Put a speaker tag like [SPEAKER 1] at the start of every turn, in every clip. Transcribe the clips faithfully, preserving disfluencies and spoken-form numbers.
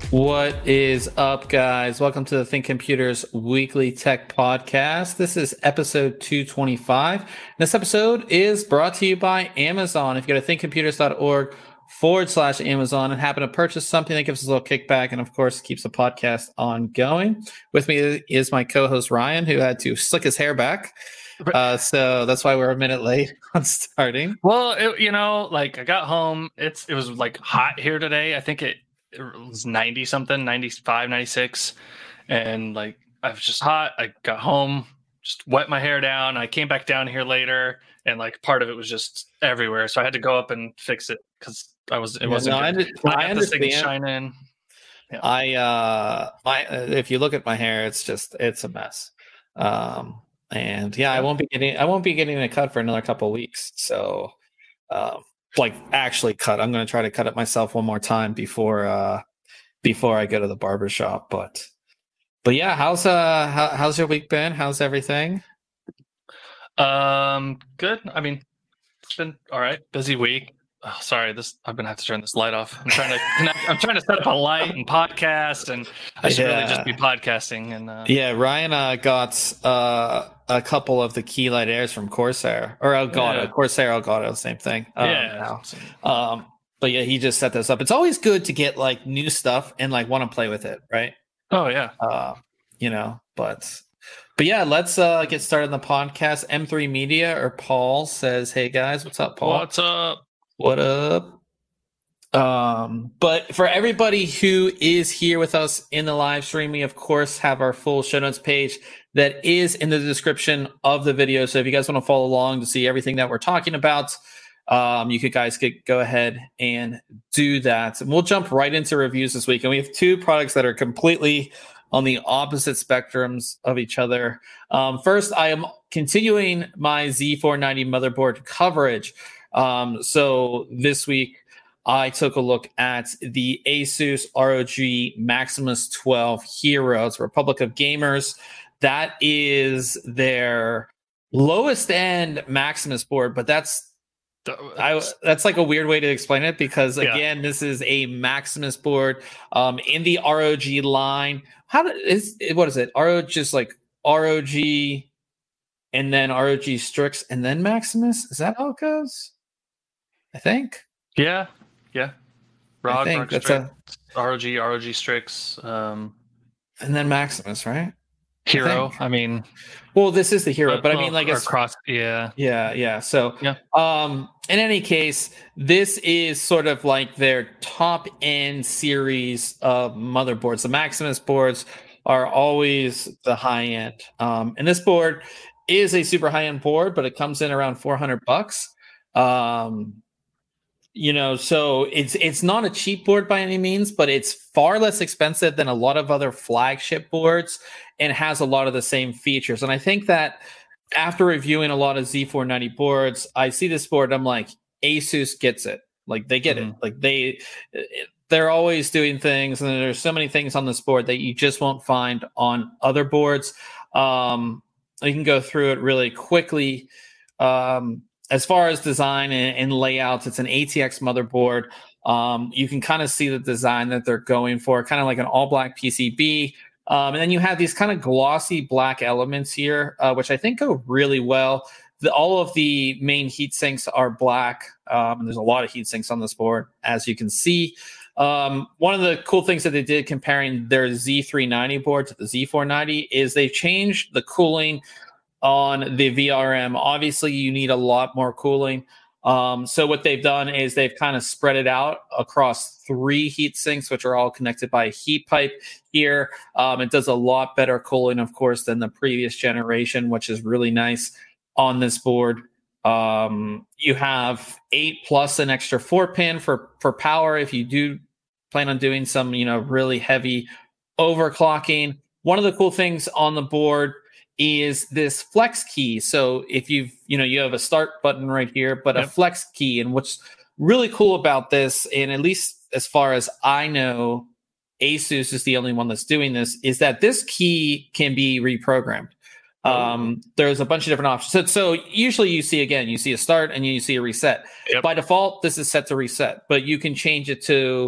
[SPEAKER 1] What is up, guys? Welcome to the Think Computers Weekly Tech Podcast. This is episode two twenty-five. This episode is brought to you by Amazon. If you go to thinkcomputers.org forward slash Amazon and happen to purchase something that gives us a little kickback and, of course, keeps the podcast ongoing. With me is my co-host, Ryan, who had to slick his hair back. Uh, so that's why we're a minute late on starting.
[SPEAKER 2] Well, it, you know, like I got home. It's It was like hot here today. I think it It was ninety something, ninety-five, ninety-six. And like, I was just hot. I got home, just wet my hair down. I came back down here later and like part of it was just everywhere. So I had to go up and fix it because I was, it
[SPEAKER 1] Yeah,
[SPEAKER 2] wasn't,
[SPEAKER 1] no, I,
[SPEAKER 2] good.
[SPEAKER 1] did,
[SPEAKER 2] I,
[SPEAKER 1] I
[SPEAKER 2] got this thing
[SPEAKER 1] understand.
[SPEAKER 2] shining. Yeah.
[SPEAKER 1] I, uh, my, if you look at my hair, it's just, it's a mess. Um, and yeah, I won't be getting, I won't be getting a cut for another couple of weeks. So, um, like actually cut. I'm going to try to cut it myself one more time before, uh, before I go to the barber shop. But, but yeah, how's, uh, how, how's your week been? How's everything?
[SPEAKER 2] Um, good. I mean, it's been all right. Busy week. Oh, sorry, this I'm gonna have to turn this light off. I'm trying to connect, I'm trying to set up a light and podcast, and I should
[SPEAKER 1] Yeah.
[SPEAKER 2] really just be podcasting. And uh,
[SPEAKER 1] Yeah, Ryan uh, got uh, a couple of the key light airs from Corsair or Elgato.
[SPEAKER 2] Yeah.
[SPEAKER 1] Corsair, Elgato, same thing. Um,
[SPEAKER 2] yeah,
[SPEAKER 1] now. Um, but yeah, he just set this up. It's always good to get like new stuff and like want to play with it, right?
[SPEAKER 2] oh yeah.
[SPEAKER 1] Uh, you know, but but yeah, let's uh, get started on the podcast. M three Media or Paul says, "Hey guys, what's up, Paul?
[SPEAKER 2] What's up?
[SPEAKER 1] What up?" Um, but for everybody who is here with us in the live stream, we of course have our full show notes page that is in the description of the video. So if you guys want to follow along to see everything that we're talking about, um, you could guys get, go ahead and do that. And we'll jump right into reviews this week. And we have two products that are completely on the opposite spectrums of each other. Um, first, I am continuing my Z four ninety motherboard coverage. Um, so this week, I took a look at the Asus R O G Maximus twelve Hero. It's Republic of Gamers. That is their lowest end Maximus board, but that's I, that's like a weird way to explain it because again, yeah. This is a Maximus board um, in the R O G line. How do, is what is it? R O G just like R O G and then R O G Strix and then Maximus? Is that how it goes? I think.
[SPEAKER 2] Yeah. Yeah. R O G,
[SPEAKER 1] I think that's a
[SPEAKER 2] R O G, R O G Strix, um,
[SPEAKER 1] and then Maximus, right?
[SPEAKER 2] Hero.
[SPEAKER 1] I,
[SPEAKER 2] I mean,
[SPEAKER 1] well, this is the Hero,
[SPEAKER 2] uh,
[SPEAKER 1] but I
[SPEAKER 2] well,
[SPEAKER 1] mean, like it's
[SPEAKER 2] cross. Yeah.
[SPEAKER 1] Yeah. Yeah. So,
[SPEAKER 2] yeah.
[SPEAKER 1] Um, in any case, this is sort of like their top end series of motherboards. The Maximus boards are always the high end. Um, and this board is a super high end board, but it comes in around four hundred bucks. Um, You know, so it's it's not a cheap board by any means, but it's far less expensive than a lot of other flagship boards and has a lot of the same features. And I think that after reviewing a lot of Z four ninety boards, I see this board, I'm like, Asus gets it. Like they get
[SPEAKER 2] mm-hmm.
[SPEAKER 1] it. Like they they're always doing things, and there's so many things on this board that you just won't find on other boards. Um, you can go through it really quickly. Um, As far as design and, and layouts, it's an A T X motherboard. Um, you can kind of see the design that they're going for, kind of like an all-black P C B. Um, and then you have these kind of glossy black elements here, uh, which I think go really well. The, all of the main heat sinks are black, um, and there's a lot of heat sinks on this board, as you can see. Um, one of the cool things that they did comparing their Z three ninety board to the Z four ninety is they changed the cooling on the V R M. Obviously, you need a lot more cooling. Um, so what they've done is they've kind of spread it out across three heat sinks, which are all connected by a heat pipe here. Um, it does a lot better cooling, of course, than the previous generation, which is really nice on this board. Um, you have eight plus an extra four pin for, for power if you do plan on doing some, you know, really heavy overclocking. One of the cool things on the board is this flex key. So if you've, you know, you have a start button right here, but yep. a flex key. And what's really cool about this, and at least as far as I know, Asus is the only one that's doing this, is that this key can be reprogrammed. Um, there's a bunch of different options. So, so usually you see, again, you see a start and you see a reset. Yep. By default, this is set to reset, but you can change it to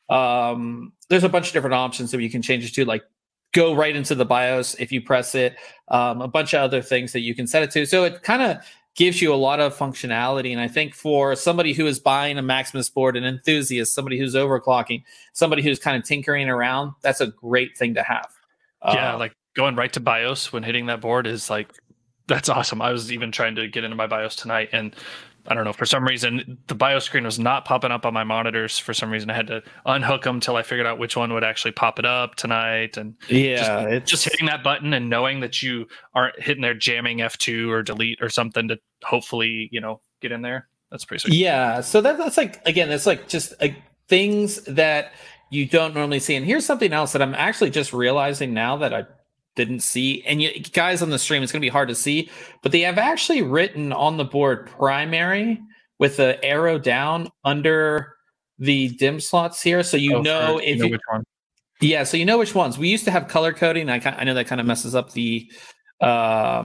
[SPEAKER 1] Um, there's a bunch of different options that you can change it to, like go right into the BIOS if you press it. Um, a bunch of other things that you can set it to. So it kind of gives you a lot of functionality. And I think for somebody who is buying a Maximus board, an enthusiast, somebody who's overclocking, somebody who's kind of tinkering around, that's a great thing to have.
[SPEAKER 2] Yeah,
[SPEAKER 1] uh,
[SPEAKER 2] like going right to BIOS when hitting that board is like, that's awesome. I was even trying to get into my BIOS tonight, and I don't know, for some reason, the BIOS screen was not popping up on my monitors. For some reason, I had to unhook them till I figured out which one would actually pop it up tonight. And
[SPEAKER 1] yeah,
[SPEAKER 2] just,
[SPEAKER 1] it's
[SPEAKER 2] just hitting that button and knowing that you aren't hitting there jamming F two or delete or something to hopefully, you know, get in there. That's pretty sweet.
[SPEAKER 1] Yeah. So that, that's like, again, it's like just uh, things that you don't normally see. And here's something else that I'm actually just realizing now that I didn't see. And you guys on the stream, it's going to be hard to see, but they have actually written on the board primary with the arrow down under the dim slots here. So you
[SPEAKER 2] oh,
[SPEAKER 1] know
[SPEAKER 2] for,
[SPEAKER 1] if
[SPEAKER 2] you know
[SPEAKER 1] you,
[SPEAKER 2] which one.
[SPEAKER 1] Yeah, so you know which ones. We used to have color coding. I I know that kind of messes up the uh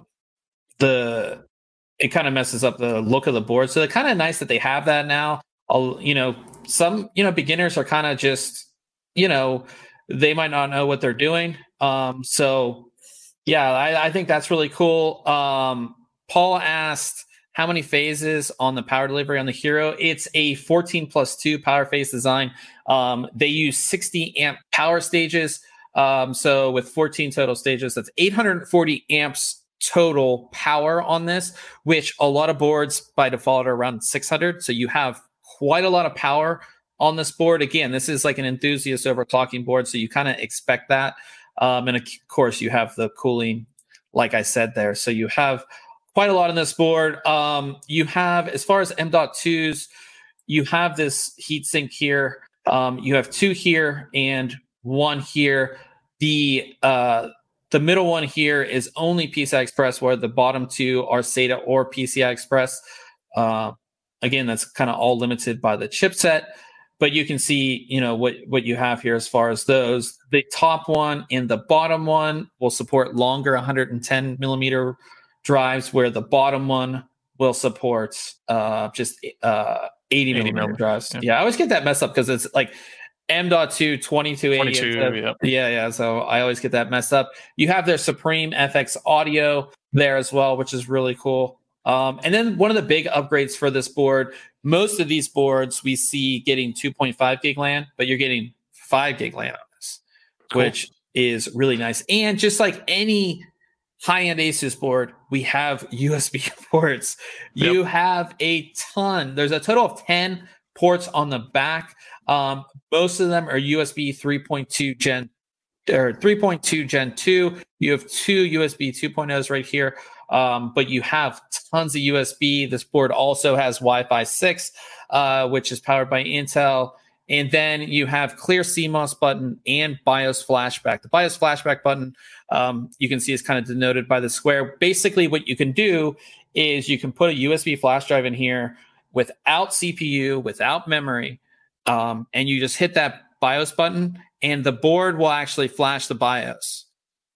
[SPEAKER 1] the it kind of messes up the look of the board. So it's kind of nice that they have that now. I'll, you know, some, you know, beginners are kind of just, you know, they might not know what they're doing. Um, so yeah, I, I think that's really cool. Um, Paul asked how many phases on the power delivery on the Hero. It's a fourteen plus two power phase design. Um, they use sixty amp power stages. Um, so with fourteen total stages, that's eight hundred forty amps total power on this, which a lot of boards by default are around six hundred. So you have quite a lot of power on this board. Again, this is like an enthusiast overclocking board, so you kind of expect that. Um, and of course, you have the cooling, like I said there. So you have quite a lot on this board. Um, you have, as far as M dot twos, you have this heatsink here. Um, you have two here and one here. The uh, the middle one here is only P C I Express, where the bottom two are SATA or P C I Express. Uh, again, that's kind of all limited by the chipset. But you can see, you know, what, what you have here as far as those. The top one and the bottom one will support longer one hundred ten millimeter drives, where the bottom one will support uh, just uh, eighty millimeter drives. Yeah. yeah, I always get that messed up because it's like M dot two, twenty-two eighty.
[SPEAKER 2] twenty-two, yep.
[SPEAKER 1] Yeah, yeah. So I always get that messed up. You have their Supreme F X audio there as well, which is really cool. Um, and then one of the big upgrades for this board, most of these boards we see getting two point five gig LAN, but you're getting five gig LAN on this, cool. Which is really nice. And just like any high-end Asus board, we have U S B ports. You yep. have a ton. There's a total of ten ports on the back. Um, most of them are U S B three point two Gen or three point two Gen two. You have two U S B two point ohs right here. Um, but you have tons of U S B. This board also has Wi-Fi six, uh, which is powered by Intel. And then you have clear C MOS button and BIOS flashback. The BIOS flashback button, um, you can see is kind of denoted by the square. Basically, what you can do is you can put a U S B flash drive in here without C P U, without memory, um, and you just hit that BIOS button, and the board will actually flash the BIOS.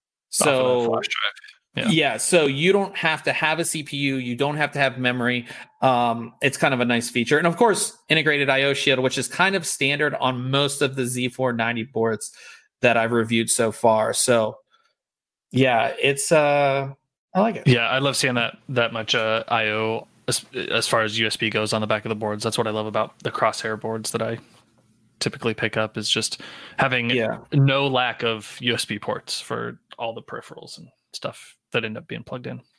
[SPEAKER 1] So,
[SPEAKER 2] flash drive.
[SPEAKER 1] Yeah. yeah, so you don't have to have a C P U. You don't have to have memory. Um, it's kind of a nice feature. And of course, integrated I O shield, which is kind of standard on most of the Z four ninety boards that I've reviewed so far. So yeah, it's uh, I like it.
[SPEAKER 2] Yeah, I love seeing that that much uh, I O as, as far as U S B goes on the back of the boards. That's what I love about the Crosshair boards that I typically pick up, is just having yeah. no lack of U S B ports for all the peripherals and stuff that end up being plugged in.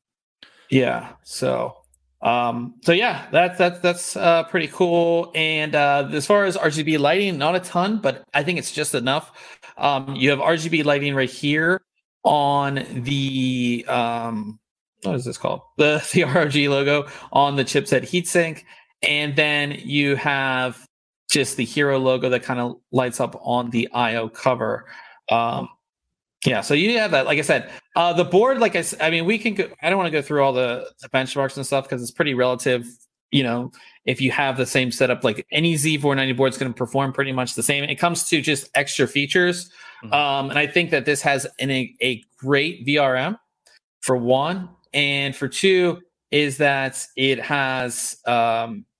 [SPEAKER 1] Yeah. So, um, so yeah, that's, that's, that's, uh, pretty cool. And, uh, as far as R G B lighting, not a ton, but I think it's just enough. Um, you have R G B lighting right here on the, um, what is this called? The, the R O G logo on the chipset heatsink. And then you have just the Hero logo that kind of lights up on the I O cover. Um, Yeah, so you have that. Like I said, uh, the board, like I said, I mean, we can go, I don't want to go through all the, the benchmarks and stuff because it's pretty relative. You know, if you have the same setup, like any Z four ninety board is going to perform pretty much the same. It comes to just extra features. Mm-hmm. Um, and I think that this has an, a, a great V R M for one. And for two is that it has um,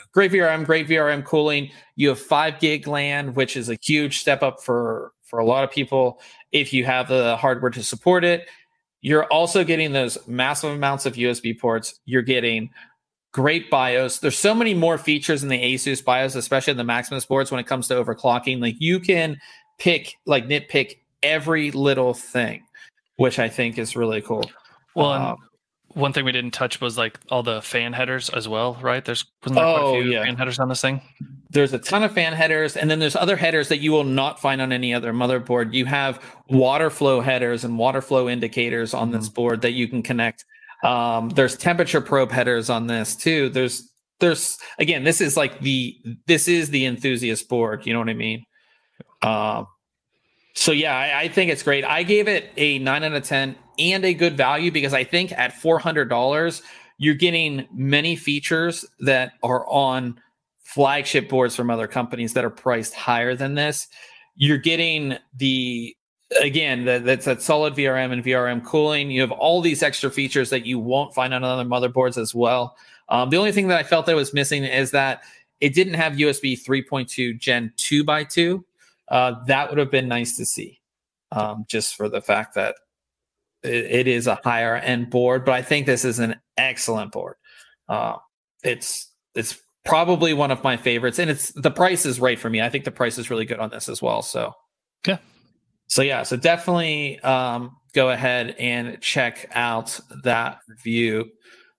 [SPEAKER 1] great V R M, great V R M cooling. You have five gig LAN, which is a huge step up for for a lot of people if you have the hardware to support it. You're also getting those massive amounts of U S B ports. You're getting great BIOS. There's so many more features in the Asus BIOS, especially in the Maximus boards when it comes to overclocking. Like you can pick, like nitpick every little thing, which I think is really cool.
[SPEAKER 2] Well,
[SPEAKER 1] um,
[SPEAKER 2] and one thing we didn't touch was like all the fan headers as well, right? There's wasn't there
[SPEAKER 1] oh,
[SPEAKER 2] quite a few
[SPEAKER 1] yeah.
[SPEAKER 2] fan headers on this thing?
[SPEAKER 1] There's a ton of fan headers, and then there's other headers that you will not find on any other motherboard. You have water flow headers and water flow indicators on mm-hmm. this board that you can connect. Um, there's temperature probe headers on this too. There's, there's again, this is like the this is the enthusiast board. You know what I mean? Um, so yeah, I, I think it's great. I gave it a nine out of ten and a good value because I think at four hundred dollars you're getting many features that are on flagship boards from other companies that are priced higher than this. You're getting the, again, the, that's that solid V R M and V R M cooling. You have all these extra features that you won't find on other motherboards as well. Um, the only thing that I felt that was missing is that it didn't have U S B three point two Gen two by two. Uh, that would have been nice to see, um, just for the fact that it, it is a higher end board. But I think this is an excellent board. Uh, it's it's probably one of my favorites, and it's the price is right for me. I think the price is really good on this as well. So
[SPEAKER 2] yeah,
[SPEAKER 1] so yeah, so definitely um, go ahead and check out that review,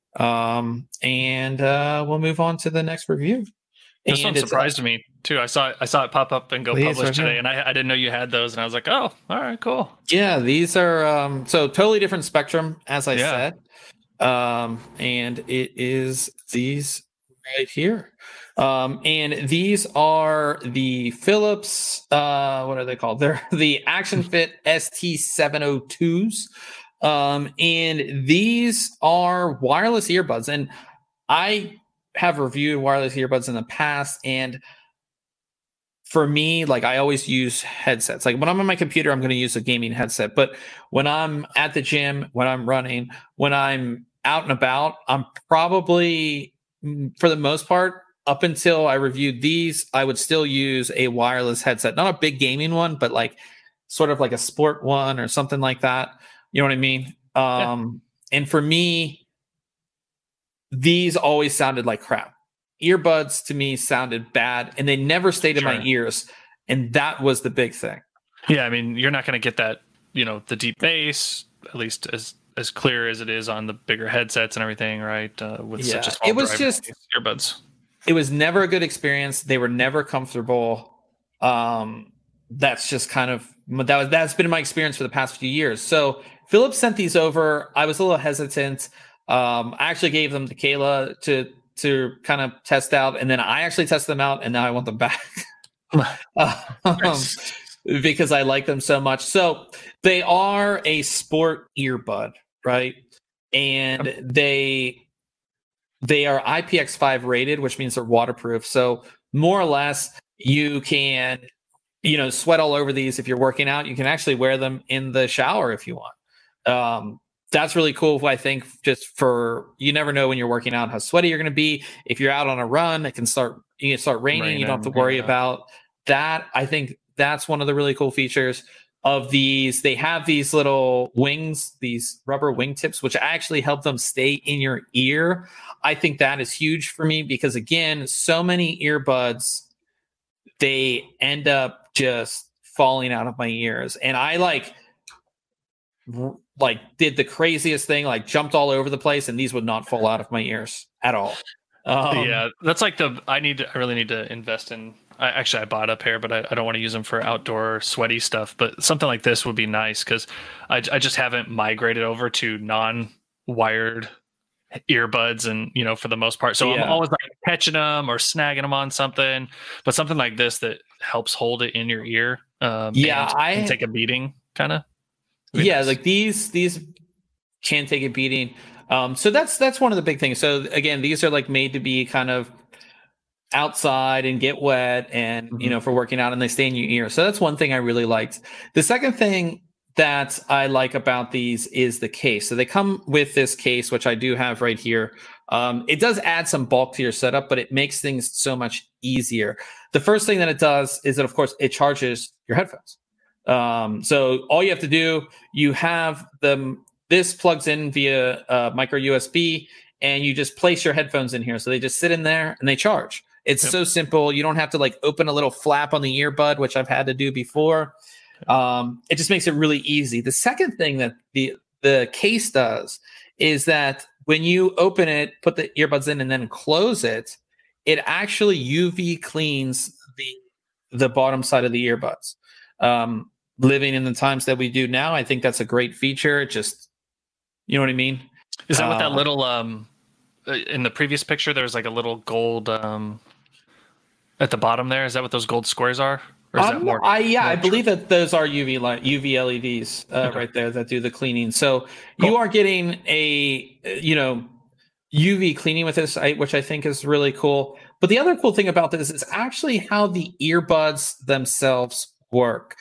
[SPEAKER 1] um, and uh, we'll move on to the next review.
[SPEAKER 2] This
[SPEAKER 1] and
[SPEAKER 2] one surprised uh, me too. I saw it, I saw it pop up and go publish today, and I, I didn't know you had those, and I was like, oh, all right, cool.
[SPEAKER 1] Yeah, these are um, so totally different spectrum, as I
[SPEAKER 2] yeah.
[SPEAKER 1] said, um, and it is these right here. Um, and these are the Philips, uh, what are they called? They're the Action Fit S T seven oh twos. Um, and these are wireless earbuds. And I have reviewed wireless earbuds in the past. And for me, like I always use headsets. Like when I'm on my computer, I'm going to use a gaming headset. But when I'm at the gym, when I'm running, when I'm out and about, I'm probably, for the most part, up until I reviewed these, I would still use a wireless headset, not a big gaming one, but like sort of like a sport one or something like that. You know what I mean? Um, yeah. And for me, these always sounded like crap. Earbuds to me sounded bad, and they never stayed sure. in my ears. And that was the big thing.
[SPEAKER 2] Yeah. I mean, you're not going to get that, you know, the deep bass, at least as, as clear as it is on the bigger headsets and everything, right? Uh, with
[SPEAKER 1] yeah.
[SPEAKER 2] such a small
[SPEAKER 1] it was just
[SPEAKER 2] earbuds.
[SPEAKER 1] It was never a good experience. They were never comfortable. Um, that's just kind of that was that's been my experience for the past few years. So Philips sent these over. I was a little hesitant. Um, I actually gave them to Kayla to to kind of test out, and then I actually tested them out, and now I want them back um, because I like them so much. So they are a sport earbud, right? And they. They are I P X five rated, which means they're waterproof. So more or less, you can, you know, sweat all over these if you're working out. You can actually wear them in the shower if you want. Um, that's really cool, I think, just for, you never know when you're working out how sweaty you're going to be. If you're out on a run, it can start, you can start raining. raining you don't have to worry yeah. about that. I think that's one of the really cool features of these. They have these little wings, these rubber wingtips, which actually help them stay in your ear. I think that is huge for me because, again, so many earbuds, they end up just falling out of my ears. And I like, like did the craziest thing, like jumped all over the place, and these would not fall out of my ears at all. Um,
[SPEAKER 2] yeah, that's like the, I need to, I really need to invest in, I actually, I bought a pair, but I, I don't want to use them for outdoor sweaty stuff. But something like this would be nice because I, I just haven't migrated over to non-wired earbuds, and you know, for the most part, so yeah. I'm always like catching them or snagging them on something. But something like this that helps hold it in your ear, um,
[SPEAKER 1] yeah,
[SPEAKER 2] and,
[SPEAKER 1] I
[SPEAKER 2] and take a beating, kind of.
[SPEAKER 1] Yeah, nice. Like these these can take a beating. Um, so that's that's one of the big things. So again, these are like made to be kind of outside and get wet, and mm-hmm. you know, for working out, and they stay in your ear. So that's one thing I really liked. The second thing that I like about these is the case. So they come with this case, which I do have right here. Um, it does add some bulk to your setup, but it makes things so much easier. The first thing that it does is that, of course, it charges your headphones. Um, so all you have to do, you have them, this plugs in via uh, micro U S B, and you just place your headphones in here. So they just sit in there and they charge. It's yep. so simple. You don't have to like open a little flap on the earbud, which I've had to do before. Um, it just makes it really easy. The second thing that the the case does is that when you open it, put the earbuds in, and then close it, it actually U V cleans the the bottom side of the earbuds. Um, living in the times that we do now, I think that's a great feature. It just, you know what I mean?
[SPEAKER 2] Is that
[SPEAKER 1] uh,
[SPEAKER 2] what that little um in the previous picture? There was like a little gold um at the bottom there. Is that what those gold squares are? Or is
[SPEAKER 1] um,
[SPEAKER 2] that more?
[SPEAKER 1] I yeah,
[SPEAKER 2] more
[SPEAKER 1] I believe that those are U V light, U V L E Ds uh, okay. right there that do the cleaning. So cool. You are getting a you know U V cleaning with this, which I think is really cool. But the other cool thing about this is actually how the earbuds themselves work.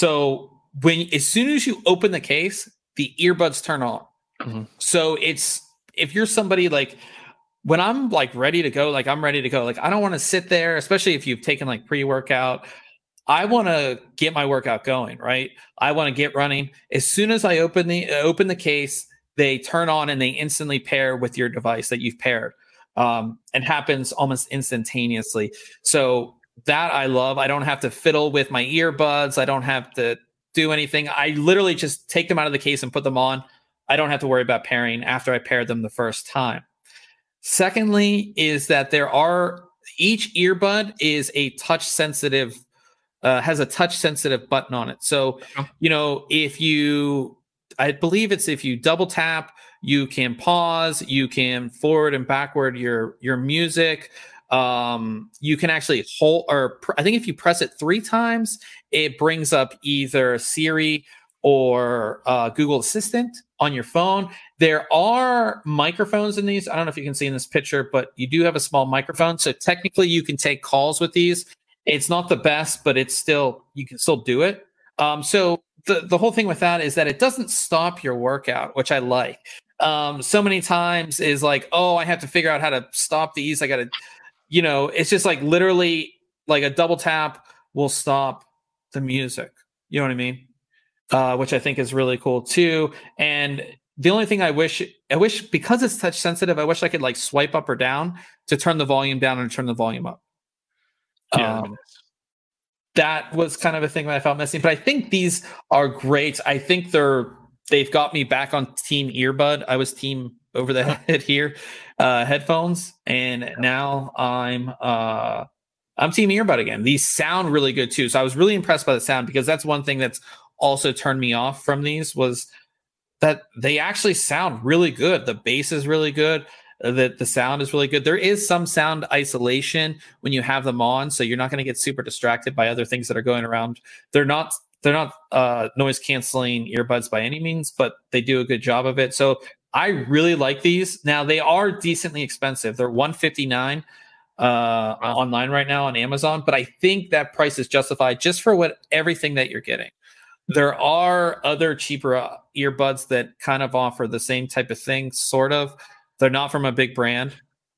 [SPEAKER 1] So when as soon as you open the case, the earbuds turn on. Mm-hmm. So it's if you're somebody like when I'm like ready to go, like I'm ready to go. Like I don't want to sit there, especially if you've taken like pre-workout. I want to get my workout going, right? I want to get running. As soon as I open the uh, open the case, they turn on and they instantly pair with your device that you've paired. Um, and happens almost instantaneously. So that I love. I don't have to fiddle with my earbuds. I don't have to do anything. I literally just take them out of the case and put them on. I don't have to worry about pairing after I paired them the first time. Secondly, is that there are each earbud is a touch sensitive, uh, has a touch sensitive button on it. So, you know, if you, I believe it's if you double tap, you can pause, you can forward and backward your your music. Um, you can actually hold, or pr- I think if you press it three times, it brings up either Siri or uh, Google Assistant on your phone. There are microphones in these. I don't know if you can see in this picture, but you do have a small microphone. So technically you can take calls with these. It's not the best, but it's still, you can still do it. Um, so the, the whole thing with that is that it doesn't stop your workout, which I like. Um, so many times is like, oh, I have to figure out how to stop these. I got to, you know, it's just like literally like a double tap will stop the music. You know what I mean? Uh, which I think is really cool too. And the only thing I wish, I wish because it's touch sensitive, I wish I could like swipe up or down to turn the volume down and turn the volume up. Yeah. Um, that was kind of a thing that I felt missing, but I think these are great. I think they're, they've got me back on team earbud. I was team over the head here, uh, headphones. And now I'm, uh, I'm team earbud again. These sound really good too. So I was really impressed by the sound because that's one thing that's also turned me off from these was that they actually sound really good. The bass is really good. Uh, the, the sound is really good. There is some sound isolation when you have them on, so you're not going to get super distracted by other things that are going around. They're not they're not uh, noise canceling earbuds by any means, but they do a good job of it. So I really like these. Now they are decently expensive. They're one hundred fifty-nine dollars uh, wow. online right now on Amazon, but I think that price is justified just for what everything that you're getting. There are other cheaper uh, earbuds that kind of offer the same type of thing, sort of. They're not from a big brand.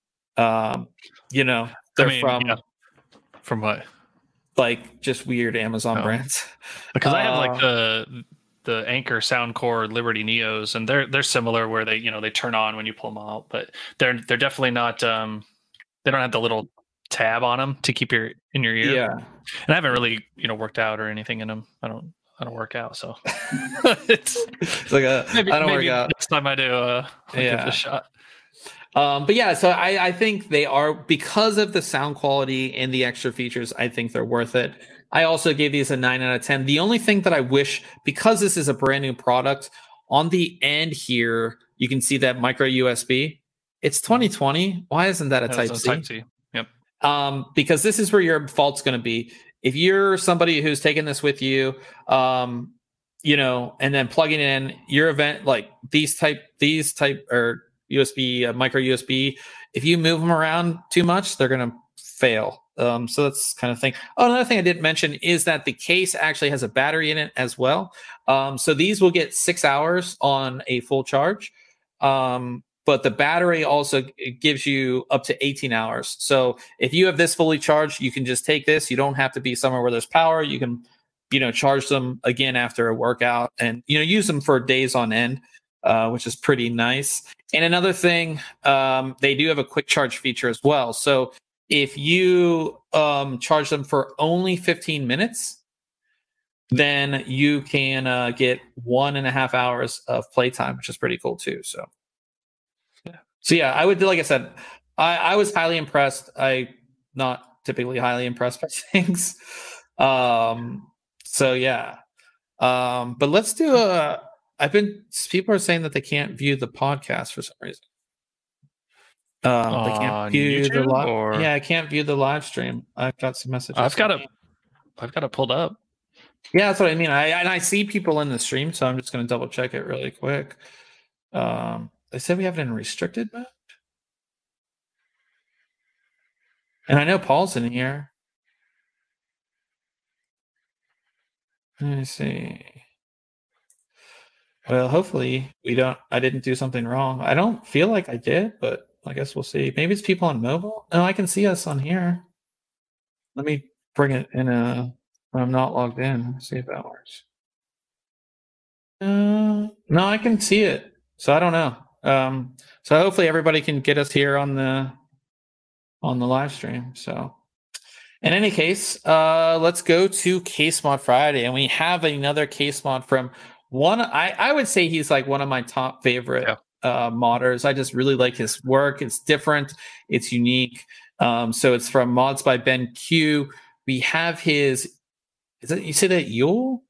[SPEAKER 1] Um, you know, they're I mean, from yeah.
[SPEAKER 2] from what?
[SPEAKER 1] Like just weird Amazon oh. brands.
[SPEAKER 2] Because uh, I have like
[SPEAKER 1] Uh,
[SPEAKER 2] the the Anchor Soundcore Liberty Neos, and they're they're similar where they you know they turn on when you pull them out, but they're they're definitely not. Um, they don't have the little tab on them to keep your in your ear.
[SPEAKER 1] Yeah,
[SPEAKER 2] and I haven't really you know worked out or anything in them. I don't. I don't work out, so it's,
[SPEAKER 1] it's like a,
[SPEAKER 2] maybe,
[SPEAKER 1] I don't
[SPEAKER 2] maybe
[SPEAKER 1] work out.
[SPEAKER 2] Next time I do, uh, I'll yeah. give it a shot.
[SPEAKER 1] Um, but yeah, so I, I think they are, because of the sound quality and the extra features, I think they're worth it. I also gave these a nine out of ten. The only thing that I wish, because this is a brand new product, on the end here, you can see that micro U S B. It's twenty twenty. Why isn't that a
[SPEAKER 2] yeah,
[SPEAKER 1] Type
[SPEAKER 2] a
[SPEAKER 1] C?
[SPEAKER 2] Type C. Yep.
[SPEAKER 1] Um, because this is where your fault's going to be. If you're somebody who's taking this with you, um, you know, and then plugging in your event, like these type, these type or U S B, uh, micro U S B, if you move them around too much, they're going to fail. Um, so that's kind of thing. Oh, another thing I didn't mention is that the case actually has a battery in it as well. Um, so these will get six hours on a full charge. Um, but the battery also it gives you up to eighteen hours. So if you have this fully charged, you can just take this. You don't have to be somewhere where there's power. You can, you know, charge them again after a workout and, you know, use them for days on end, uh, which is pretty nice. And another thing, um, they do have a quick charge feature as well. So if you um, charge them for only fifteen minutes, then you can uh, get one and a half hours of playtime, which is pretty cool too. So, yeah. So yeah, I would, like I said, I, I was highly impressed. I not typically highly impressed by things. Um, so yeah. Um, but let's do a, I've been, people are saying that they can't view the podcast for some reason. Um, they can't view YouTube the live. Or... Yeah, I can't view the live stream. I've got some messages.
[SPEAKER 2] I've got it. I've got it pulled up.
[SPEAKER 1] Yeah, that's what I mean. I and I see people in the stream, so I'm just going to double check it really quick. Um, they said we have it in restricted mode, and I know Paul's in here. Let me see. Well, hopefully we don't. I didn't do something wrong. I don't feel like I did, but I guess we'll see. Maybe it's people on mobile. No, I can see us on here. Let me bring it in a. When I'm not logged in. See if that works. Uh, no, I can see it. So I don't know. Um, so hopefully everybody can get us here on the on the live stream. So in any case, uh, let's go to Case Mod Friday, and we have another case mod from one. I I would say he's like one of my top favorite yeah. uh, modders. I just really like his work. It's different. It's unique. Um, so it's from Mods by Ben Q. We have his. Is it you say that Yule?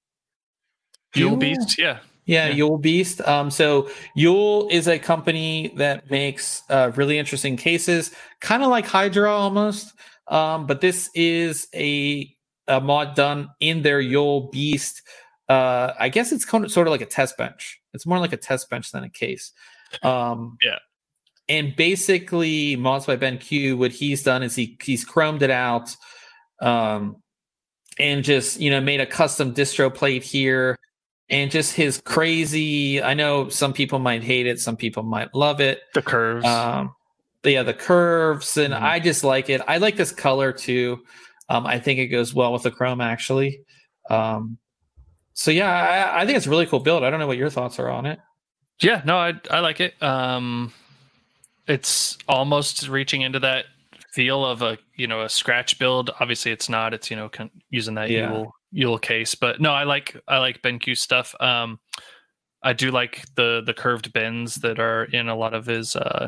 [SPEAKER 2] Yule Beast, yeah.
[SPEAKER 1] Yeah, yeah. Yule Beast. Um, so Yule is a company that makes uh, really interesting cases, kind of like Hydra almost. Um, but this is a, a mod done in their Yule Beast. Uh, I guess it's kind of, sort of like a test bench. It's more like a test bench than a case. Um,
[SPEAKER 2] yeah.
[SPEAKER 1] And basically, Mods by Ben Q, what he's done is he he's chromed it out. Um, and just, you know, made a custom distro plate here, and just his crazy, I know some people might hate it, some people might love it.
[SPEAKER 2] The curves.
[SPEAKER 1] Um, yeah, the curves, and
[SPEAKER 2] mm-hmm.
[SPEAKER 1] I just like it. I like this color too. Um, I think it goes well with the chrome, actually. Um, so yeah, I, I think it's a really cool build. I don't know what your thoughts are on it.
[SPEAKER 2] Yeah, no, I I like it. Um, it's almost reaching into that feel of a, you know, a scratch build. Obviously it's not, it's, you know, con- using that yeah. Yule, Yule case, but no, I like, I like BenQ stuff. Um, I do like the, the curved bends that are in a lot of his, uh,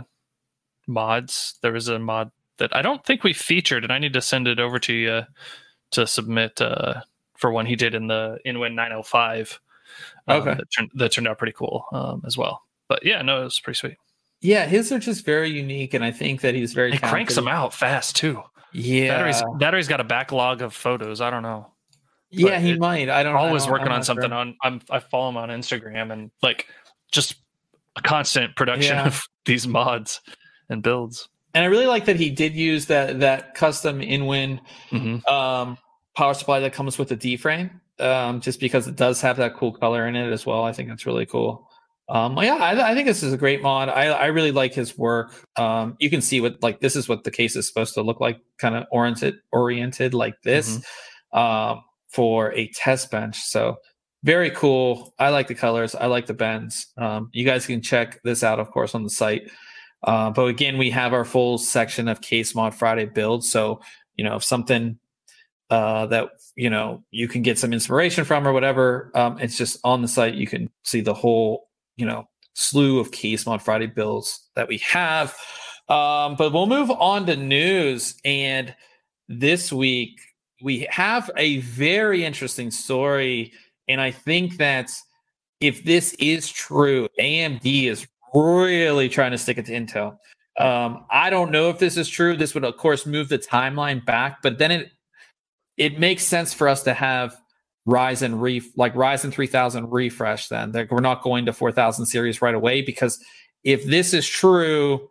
[SPEAKER 2] mods. There is a mod that I don't think we featured, and I need to send it over to you to submit, uh, for one he did in the InWin nine oh five. Um, okay. That turned, that turned out pretty cool, um, as well. But yeah, no, it was pretty sweet.
[SPEAKER 1] Yeah, his are just very unique, and I think that he's very.
[SPEAKER 2] He cranks them out fast too.
[SPEAKER 1] Yeah,
[SPEAKER 2] battery's battery's got a backlog of photos. I don't know.
[SPEAKER 1] Yeah, but he it, might. I don't.
[SPEAKER 2] Always
[SPEAKER 1] I don't,
[SPEAKER 2] working on something
[SPEAKER 1] sure.
[SPEAKER 2] on. I'm I follow him on Instagram, and like just a constant production
[SPEAKER 1] yeah.
[SPEAKER 2] of these mods and builds.
[SPEAKER 1] And I really like that he did use that that custom InWin
[SPEAKER 2] mm-hmm.
[SPEAKER 1] um, power supply that comes with the D frame, um, just because it does have that cool color in it as well. I think that's really cool. Um, yeah, I, I think this is a great mod. I, I really like his work. Um, you can see what like this is what the case is supposed to look like, kind of oriented oriented like this, mm-hmm. um, for a test bench. So very cool. I like the colors. I like the bends. Um, you guys can check this out, of course, on the site. Uh, but again, we have our full section of Case Mod Friday builds. So you know, if something uh, that you know you can get some inspiration from or whatever, um, it's just on the site. You can see the whole. You know, slew of Case Mod Friday builds that we have. Um, but we'll move on to news. And this week we have a very interesting story. And I think that if this is true, A M D is really trying to stick it to Intel. Um, I don't know if this is true. This would, of course, move the timeline back, but then it it makes sense for us to have Ryzen ref like Ryzen three thousand refresh. Then They're, we're not going to four thousand series right away, because if this is true,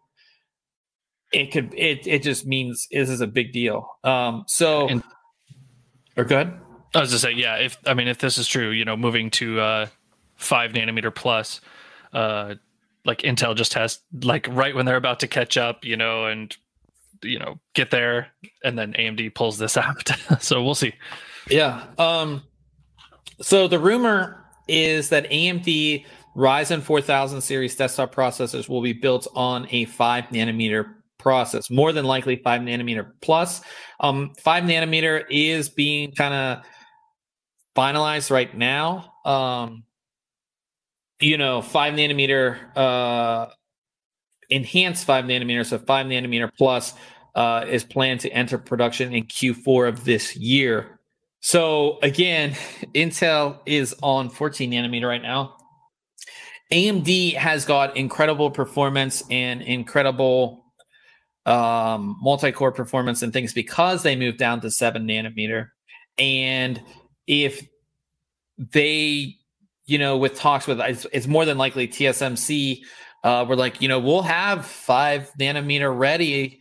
[SPEAKER 1] it could it it just means this is a big deal. Um, so, and, or good.
[SPEAKER 2] I was to say, yeah. If I mean, if this is true, you know, moving to uh, five nanometer plus, uh, like Intel just has like right when they're about to catch up, you know, and you know get there, and then A M D pulls this out. So we'll see.
[SPEAKER 1] Yeah. Um. So the rumor is that A M D Ryzen four thousand series desktop processors will be built on a five nanometer process, more than likely five nanometer plus. Um, five nanometer is being kind of finalized right now. Um, you know, five nanometer, uh, enhanced five nanometer, so five nanometer plus uh, is planned to enter production in Q four of this year. So again, Intel is on fourteen nanometer right now. A M D has got incredible performance and incredible um, multi-core performance and things because they moved down to seven nanometer. And if they, you know, with talks with, it's, it's more than likely T S M C, uh, we're like, you know, we'll have five nanometer ready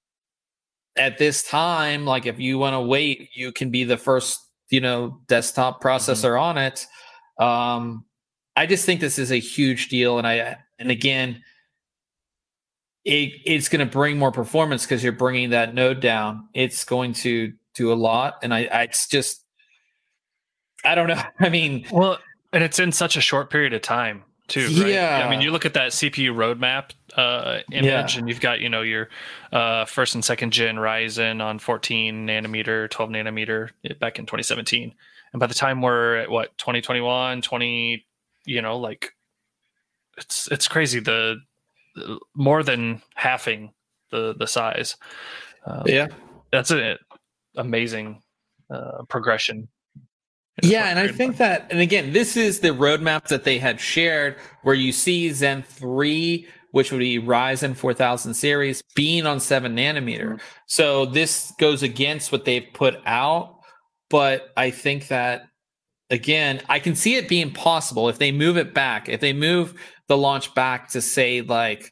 [SPEAKER 1] at this time. Like if you want to wait, you can be the first, you know, desktop processor mm-hmm. on it. Um, I just think this is a huge deal. And I, and again, it, it's going to bring more performance because you're bringing that node down. It's going to do a lot. And I, I it's just, I don't know. I mean,
[SPEAKER 2] well, and it's in such a short period of time too, right?
[SPEAKER 1] Yeah.
[SPEAKER 2] I mean, you look at that C P U roadmap uh, image, yeah. and you've got, you know, your uh, first and second gen Ryzen on fourteen nanometer, twelve nanometer back in twenty seventeen. And by the time we're at what, twenty twenty-one, twenty, you know, like it's, it's crazy. The, the more than halving the, the size. Um,
[SPEAKER 1] yeah.
[SPEAKER 2] That's an amazing uh, progression.
[SPEAKER 1] Yeah, and I think that, and again, this is the roadmap that they had shared where you see Zen three, which would be Ryzen four thousand series, being on seven nanometer. Mm-hmm. So this goes against what they've put out, but I think that, again, I can see it being possible if they move it back, if they move the launch back to say like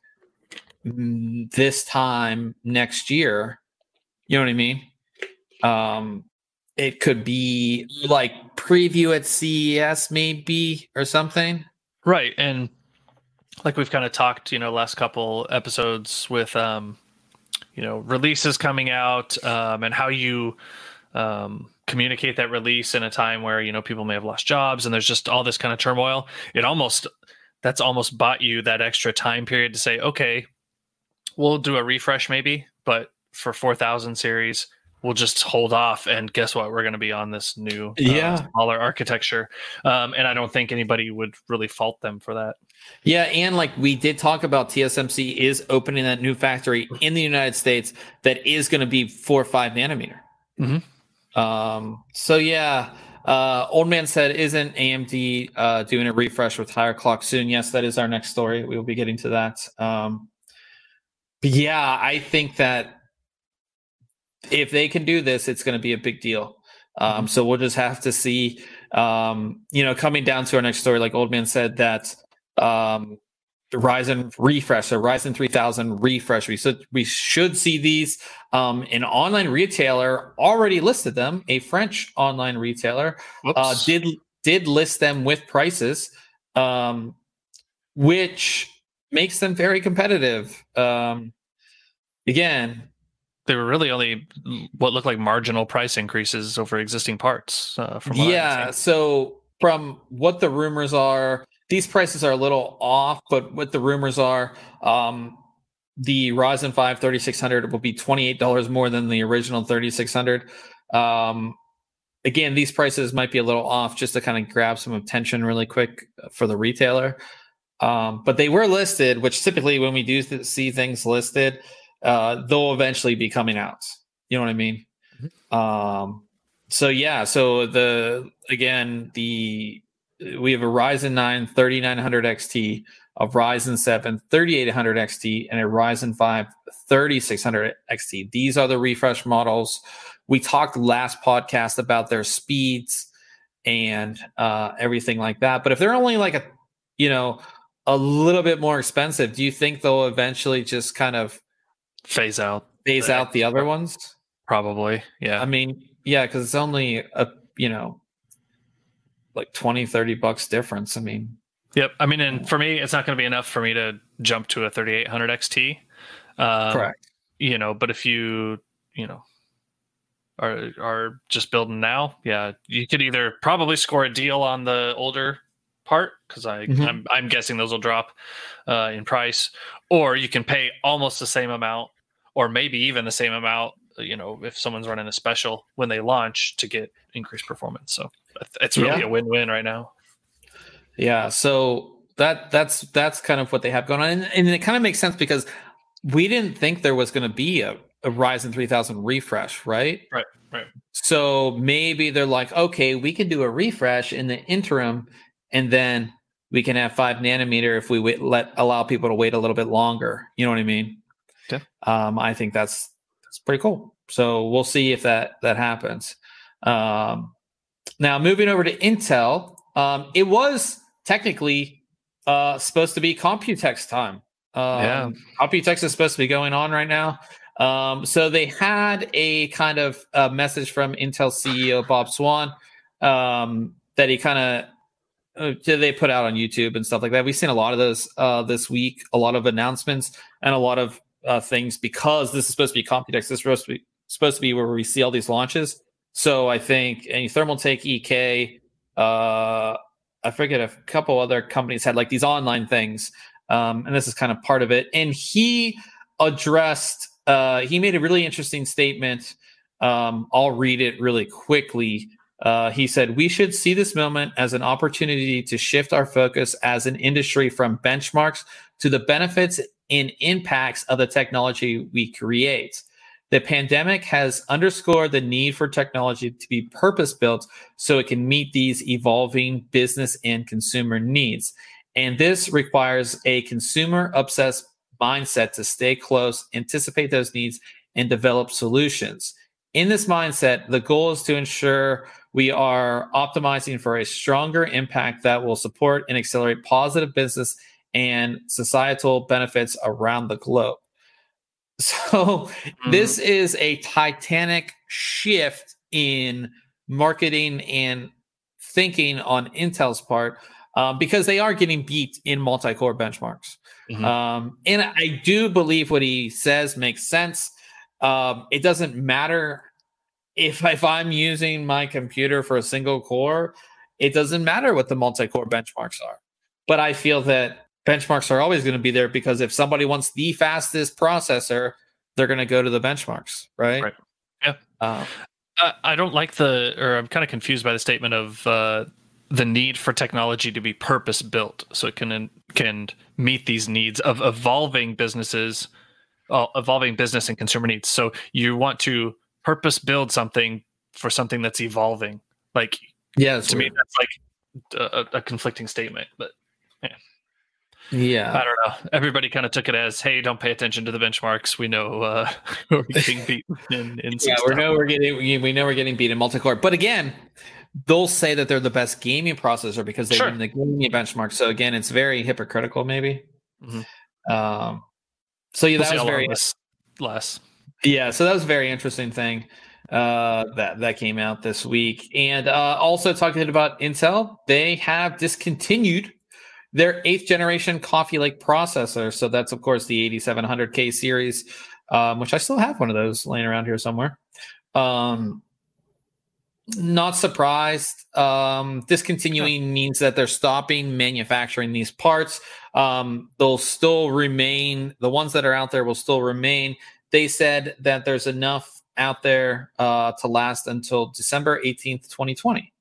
[SPEAKER 1] this time next year, you know what I mean? Um, It could be like preview at C E S maybe or something.
[SPEAKER 2] Right. And like we've kind of talked, you know, last couple episodes with, um, you know, releases coming out um, and how you um, communicate that release in a time where, you know, people may have lost jobs and there's just all this kind of turmoil. It almost, that's almost bought you that extra time period to say, okay, we'll do a refresh maybe, but for four thousand series, we'll just hold off, and guess what? We're going to be on this new, uh,
[SPEAKER 1] yeah.
[SPEAKER 2] smaller architecture, um, and I don't think anybody would really fault them for that.
[SPEAKER 1] Yeah, and like we did talk about, T S M C is opening that new factory in the United States that is going to be four or five nanometer.
[SPEAKER 2] Mm-hmm.
[SPEAKER 1] Um, so yeah, uh, Old Man said, isn't A M D uh, doing a refresh with higher clock soon? Yes, that is our next story. We will be getting to that. Um, but yeah, I think that if they can do this, it's going to be a big deal. Um, mm-hmm. So we'll just have to see, um, you know, coming down to our next story, like Old Man said, that um, the Ryzen refresh, or Ryzen three thousand refresh, we should, we should see these. Um, an online retailer already listed them. A French online retailer uh, did did list them with prices, um, which makes them very competitive. Um, again,
[SPEAKER 2] they were really only what looked like marginal price increases over existing parts. Uh, from
[SPEAKER 1] yeah, so from what the rumors are, these prices are a little off, but what the rumors are, um, the Ryzen five thirty-six hundred will be twenty-eight dollars more than the original thirty-six hundred. Um, again, these prices might be a little off just to kind of grab some attention really quick for the retailer. Um, but they were listed, which typically when we do th- see things listed, uh, they'll eventually be coming out. You know what I mean? Mm-hmm. Um, so yeah, so the, again, the, we have a Ryzen nine thirty-nine hundred X T, a Ryzen seven thirty-eight hundred X T, and a Ryzen five thirty-six hundred X T. These are the refresh models. We talked last podcast about their speeds and uh, everything like that. But if they're only like a, you know, a little bit more expensive, do you think they'll eventually just kind of
[SPEAKER 2] phase out
[SPEAKER 1] phase the, out the other ones?
[SPEAKER 2] Probably, yeah.
[SPEAKER 1] I mean, yeah, because it's only a, you know, like twenty, thirty bucks difference. I mean,
[SPEAKER 2] Yep. I mean, and for me, it's not going to be enough for me to jump to a thirty-eight hundred X T. Um,
[SPEAKER 1] Correct.
[SPEAKER 2] You know, but if you, you know, are are just building now, yeah, you could either probably score a deal on the older part, because I
[SPEAKER 1] Mhm.
[SPEAKER 2] I'm, I'm guessing those will drop uh, in price, or you can pay almost the same amount, or maybe even the same amount. You know, if someone's running a special when they launch to get increased performance. So it's really
[SPEAKER 1] Yeah.
[SPEAKER 2] a win-win right now.
[SPEAKER 1] Yeah, so that that's that's kind of what they have going on, and, and it kind of makes sense because we didn't think there was going to be a, a Ryzen three thousand refresh, right?
[SPEAKER 2] Right, right.
[SPEAKER 1] So maybe they're like, okay, we can do a refresh in the interim, and then we can have five nanometer if we wait, let allow people to wait a little bit longer. You know what I mean?
[SPEAKER 2] Yeah.
[SPEAKER 1] Um, I think that's that's pretty cool. So we'll see if that that happens. Um, now moving over to Intel, um, it was technically uh, supposed to be Computex time. Um,
[SPEAKER 2] Yeah.
[SPEAKER 1] Computex is supposed to be going on right now. Um, so they had a kind of uh, message from Intel C E O Bob Swan um, that he kind of uh, they put out on YouTube and stuff like that. We've seen a lot of those uh, this week, a lot of announcements and a lot of uh, things because this is supposed to be Computex. This is supposed to be supposed to be where we see all these launches. So I think any Thermaltake, E K, uh, I forget a couple other companies had like these online things, um, and this is kind of part of it. And he addressed, uh, he made a really interesting statement. Um, I'll read it really quickly. Uh, he said, "We should see this moment as an opportunity to shift our focus as an industry from benchmarks to the benefits and impacts of the technology we create. The pandemic has underscored the need for technology to be purpose-built so it can meet these evolving business and consumer needs. And this requires a consumer-obsessed mindset to stay close, anticipate those needs, and develop solutions. In this mindset, the goal is to ensure we are optimizing for a stronger impact that will support and accelerate positive business and societal benefits around the globe." So mm-hmm. This is a titanic shift in marketing and thinking on Intel's part um, because they are getting beat in multi-core benchmarks. Mm-hmm. Um, and I do believe what he says makes sense. Um, it doesn't matter if, if I'm using my computer for a single core, it doesn't matter what the multi-core benchmarks are. But I feel that benchmarks are always going to be there because if somebody wants the fastest processor, they're going to go to the benchmarks, right?
[SPEAKER 2] Right. Yeah.
[SPEAKER 1] Um,
[SPEAKER 2] I, I don't like the, or I'm kind of confused by the statement of uh, the need for technology to be purpose built so it can can meet these needs of evolving businesses, uh, evolving business and consumer needs. So you want to purpose build something for something that's evolving. Like,
[SPEAKER 1] yeah,
[SPEAKER 2] to
[SPEAKER 1] weird.
[SPEAKER 2] me, that's like a, a conflicting statement, but yeah.
[SPEAKER 1] Yeah,
[SPEAKER 2] I don't know. Everybody kind of took it as, "Hey, don't pay attention to the benchmarks. We know uh, we're getting beat in, in
[SPEAKER 1] yeah, we know we're getting we know we're getting beat in multi-core." But again, they'll say that they're the best gaming processor because they
[SPEAKER 2] sure.
[SPEAKER 1] win the gaming benchmark. So again, it's very hypocritical, maybe. Mm-hmm. Um, so yeah,
[SPEAKER 2] we'll
[SPEAKER 1] that was very
[SPEAKER 2] less.
[SPEAKER 1] Yeah, so that was a very interesting thing uh, that that came out this week, and uh, also talking about Intel, they have discontinued their eighth generation Coffee Lake processor. So that's, of course, the eighty-seven hundred K series, um, which I still have one of those laying around here somewhere. Um, not surprised. Um, discontinuing yeah. means that they're stopping manufacturing these parts. Um, they'll still remain, the ones that are out there will still remain. They said that there's enough out there uh, to last until December eighteenth, twenty twenty.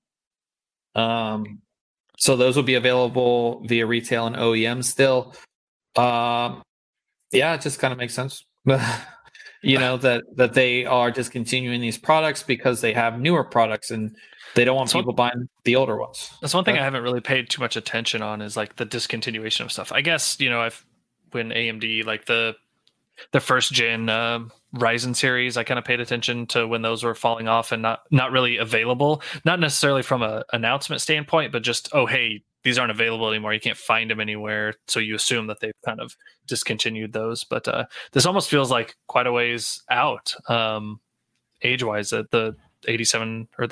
[SPEAKER 1] Um, So those will be available via retail and O E M still. Um, yeah, it just kind of makes sense. you know, that that they are discontinuing these products because they have newer products and they don't want so, people buying the older ones.
[SPEAKER 2] That's one thing I haven't really paid too much attention on is like the discontinuation of stuff. I guess, you know, I've when A M D, like the the first gen uh, Ryzen series, I kind of paid attention to when those were falling off and not not really available, not necessarily from a announcement standpoint, but just, oh, hey, these aren't available anymore. You can't find them anywhere. So you assume that they've kind of discontinued those. But uh, this almost feels like quite a ways out um, age wise. That the eighty-seven or the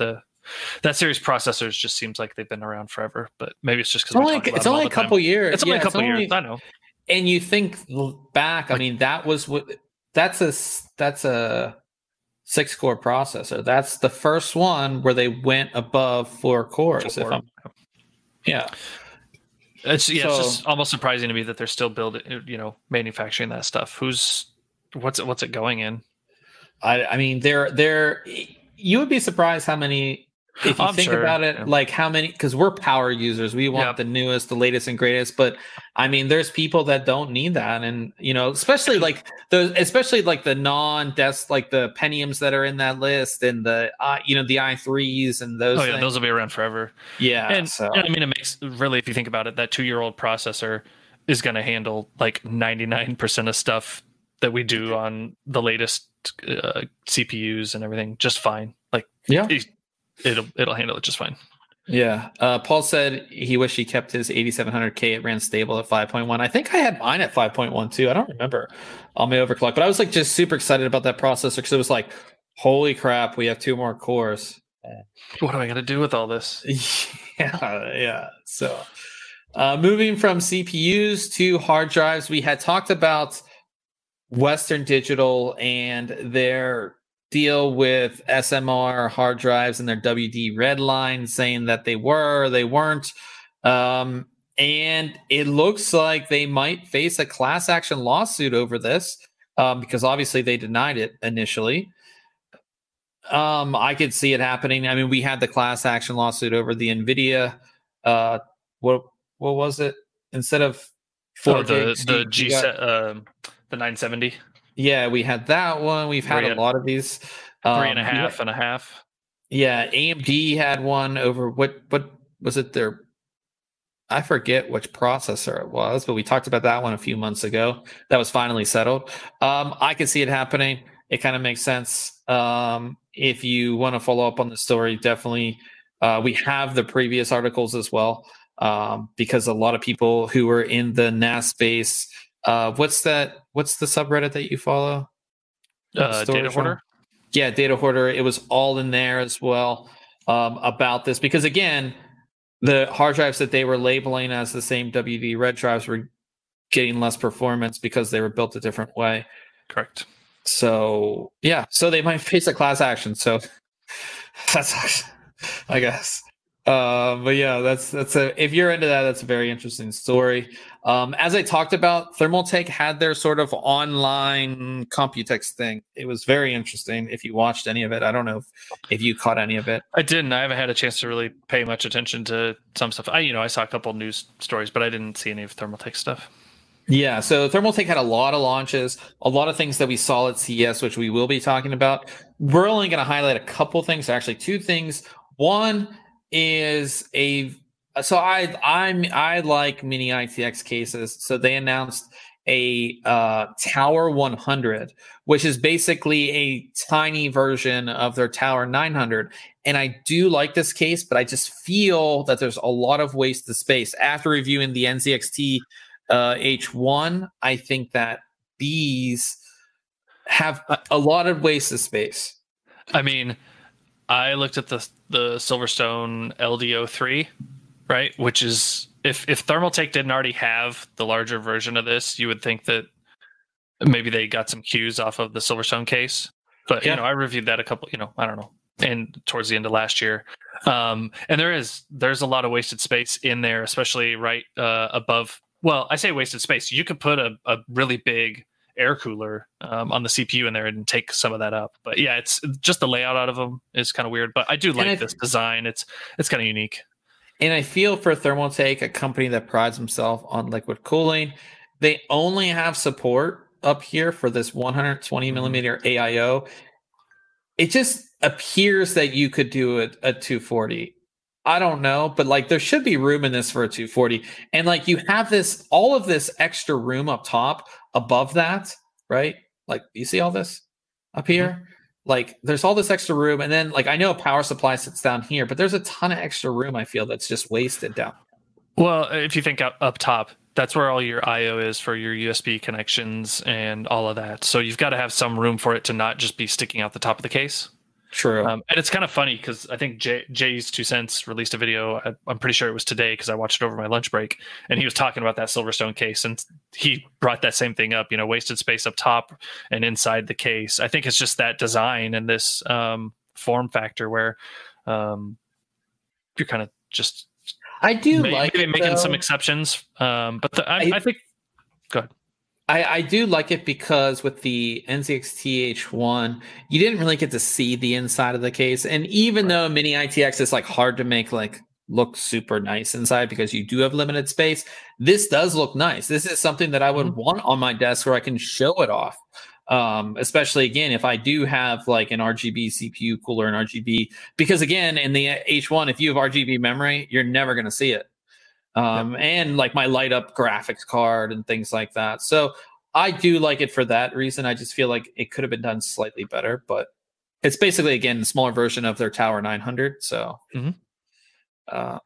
[SPEAKER 2] that series processors just seems like they've been around forever, but maybe it's just because
[SPEAKER 1] it's only, it's only a couple years.
[SPEAKER 2] It's only
[SPEAKER 1] yeah,
[SPEAKER 2] a couple
[SPEAKER 1] only,
[SPEAKER 2] years. I know.
[SPEAKER 1] And you think back,
[SPEAKER 2] Like,
[SPEAKER 1] I mean, that was what that's a that's a six core processor. That's the first one where they went above four cores.
[SPEAKER 2] Four.
[SPEAKER 1] If I'm, yeah.
[SPEAKER 2] It's yeah,
[SPEAKER 1] So,
[SPEAKER 2] it's just almost surprising to me that they're still building, you know, manufacturing that stuff. Who's what's it what's it going in?
[SPEAKER 1] I I mean, they're they're you would be surprised how many. If you
[SPEAKER 2] I'm
[SPEAKER 1] think
[SPEAKER 2] sure,
[SPEAKER 1] about it,
[SPEAKER 2] yeah.
[SPEAKER 1] like how many, because we're power users, we want
[SPEAKER 2] Yep.
[SPEAKER 1] the newest, the latest and greatest. But I mean, there's people that don't need that, and you know, especially like those, especially like the non-desk, like the Pentiums that are in that list, and the uh, you know the i threes and those.
[SPEAKER 2] Oh yeah,
[SPEAKER 1] things.
[SPEAKER 2] those will be around forever.
[SPEAKER 1] Yeah,
[SPEAKER 2] and
[SPEAKER 1] so.
[SPEAKER 2] I mean, it makes really, if you think about it, that two-year-old processor is going to handle like ninety-nine percent of stuff that we do on the latest uh, C P Us and everything just fine. Like,
[SPEAKER 1] yeah.
[SPEAKER 2] It, It'll it'll handle it just fine.
[SPEAKER 1] Yeah. Uh, Paul said he wished he kept his eighty-seven hundred K. It ran stable at five point one. I think I had mine at five point one too. I don't remember on my overclock, but I was like just super excited about that processor because it was like, holy crap, we have two more cores.
[SPEAKER 2] What do I got to do with all this?
[SPEAKER 1] yeah, yeah. So, uh, moving from C P Us to hard drives, we had talked about Western Digital and their deal with S M R hard drives and their W D red line, saying that they were, they weren't. Um, and it looks like they might face a class action lawsuit over this um, because obviously they denied it initially. Um, I could see it happening. I mean, we had the class action lawsuit over the NVIDIA. Uh, what what was it? Instead of four
[SPEAKER 2] oh, the
[SPEAKER 1] gigs,
[SPEAKER 2] the
[SPEAKER 1] you,
[SPEAKER 2] G
[SPEAKER 1] you got,
[SPEAKER 2] uh, the nine seventy.
[SPEAKER 1] Yeah, we had that one. We've had
[SPEAKER 2] three
[SPEAKER 1] a lot of these.
[SPEAKER 2] Um, three
[SPEAKER 1] um,
[SPEAKER 2] and a half
[SPEAKER 1] yeah,
[SPEAKER 2] and a half.
[SPEAKER 1] Yeah, A M D had one over what? What was it? Their I forget which processor it was, but we talked about that one a few months ago. That was finally settled. Um, I could see it happening. It kind of makes sense. Um, if you want to follow up on the story, definitely. Uh, we have the previous articles as well um, because a lot of people who were in the N A S space. Uh, what's that? What's the subreddit that you follow?
[SPEAKER 2] Uh, Data Hoarder.
[SPEAKER 1] Yeah, Data Hoarder. It was all in there as well um, about this because again, the hard drives that they were labeling as the same W D red drives were getting less performance because they were built a different way.
[SPEAKER 2] Correct.
[SPEAKER 1] So yeah, so they might face a class action. So that's, I guess. Uh, but yeah, that's that's a if you're into that, that's a very interesting story. Um, as I talked about, Thermaltake had their sort of online Computex thing. It was very interesting. If you watched any of it, I don't know if, if you caught any of it.
[SPEAKER 2] I didn't. I haven't had a chance to really pay much attention to some stuff. I, you know, I saw a couple news stories, but I didn't see any of Thermaltake stuff.
[SPEAKER 1] Yeah, so Thermaltake had a lot of launches, a lot of things that we saw at C E S, which we will be talking about. We're only going to highlight a couple things, actually two things. One is a so I I'm I like mini I T X cases. So they announced a uh, Tower one hundred, which is basically a tiny version of their Tower nine hundred. And I do like this case, but I just feel that there's a lot of wasted space. After reviewing the N Z X T uh, H one, I think that these have a, a lot of wasted space.
[SPEAKER 2] I mean, I looked at the the Silverstone L D O three, right? Which is if if Thermaltake didn't already have the larger version of this, you would think that maybe they got some cues off of the Silverstone case. But yeah. you know, I reviewed that a couple, you know, I don't know, and towards the end of last year. Um, and there is there's a lot of wasted space in there, especially right uh, above. Well, I say wasted space. You could put a, a really big air cooler um, on the C P U in there and take some of that up. But yeah, it's just the layout out of them is kind of weird. But I do like I, this design. It's it's kind of unique.
[SPEAKER 1] And I feel for Thermaltake, a company that prides themselves on liquid cooling, they only have support up here for this one hundred twenty millimeter A I O. It just appears that you could do it at two forty. I don't know, but like there should be room in this for a two forty. And like you have this, all of this extra room up top above that, right? Like you see all this up here? Mm-hmm. Like there's all this extra room. And then like I know a power supply sits down here, but there's a ton of extra room I feel that's just wasted down.
[SPEAKER 2] Well, if you think up, up top, that's where all your I O is for your U S B connections and all of that. So you've got to have some room for it to not just be sticking out the top of the case.
[SPEAKER 1] True.
[SPEAKER 2] Um, and it's kind of funny because I think Jay, Jay's Two Cents released a video. I, I'm pretty sure it was today because I watched it over my lunch break, and he was talking about that Silverstone case, and he brought that same thing up. You know, wasted space up top and inside the case. I think it's just that design and this um, form factor where um, you're kind of just.
[SPEAKER 1] I do
[SPEAKER 2] maybe,
[SPEAKER 1] like
[SPEAKER 2] maybe
[SPEAKER 1] it,
[SPEAKER 2] making
[SPEAKER 1] though.
[SPEAKER 2] some exceptions, um, but the, I,
[SPEAKER 1] I,
[SPEAKER 2] I think. Go ahead.
[SPEAKER 1] I, I do like it because with the N Z X T H one, you didn't really get to see the inside of the case. And even right. though Mini I T X is like hard to make like look super nice inside because you do have limited space, this does look nice. This is something that I would mm-hmm. want on my desk where I can show it off. Um, especially again, if I do have like an R G B C P U cooler and R G B, because again, in the H one, if you have R G B memory, you're never going to see it. Um, yep. And like my light up graphics card and things like that. So I do like it for that reason. I just feel like it could have been done slightly better, but it's basically, again, a smaller version of their Tower nine hundred. So,
[SPEAKER 2] mm-hmm.
[SPEAKER 1] uh,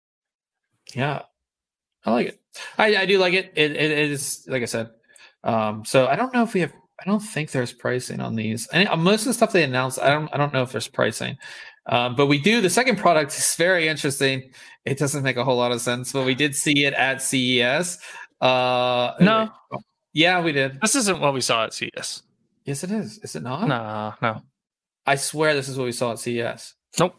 [SPEAKER 1] yeah, I like it. I, I do like it. It, it. It is, like I said. Um, so I don't know if we have, I don't think there's pricing on these. And most of the stuff they announced, I don't, I don't know if there's pricing. Um, but we do. The second product is very interesting. It doesn't make a whole lot of sense, but we did see it at C E S. Uh,
[SPEAKER 2] no,
[SPEAKER 1] yeah, we did.
[SPEAKER 2] This isn't what we saw at C E S.
[SPEAKER 1] Yes, it is. Is it not?
[SPEAKER 2] No, no.
[SPEAKER 1] I swear this is what we saw at C E S.
[SPEAKER 2] Nope.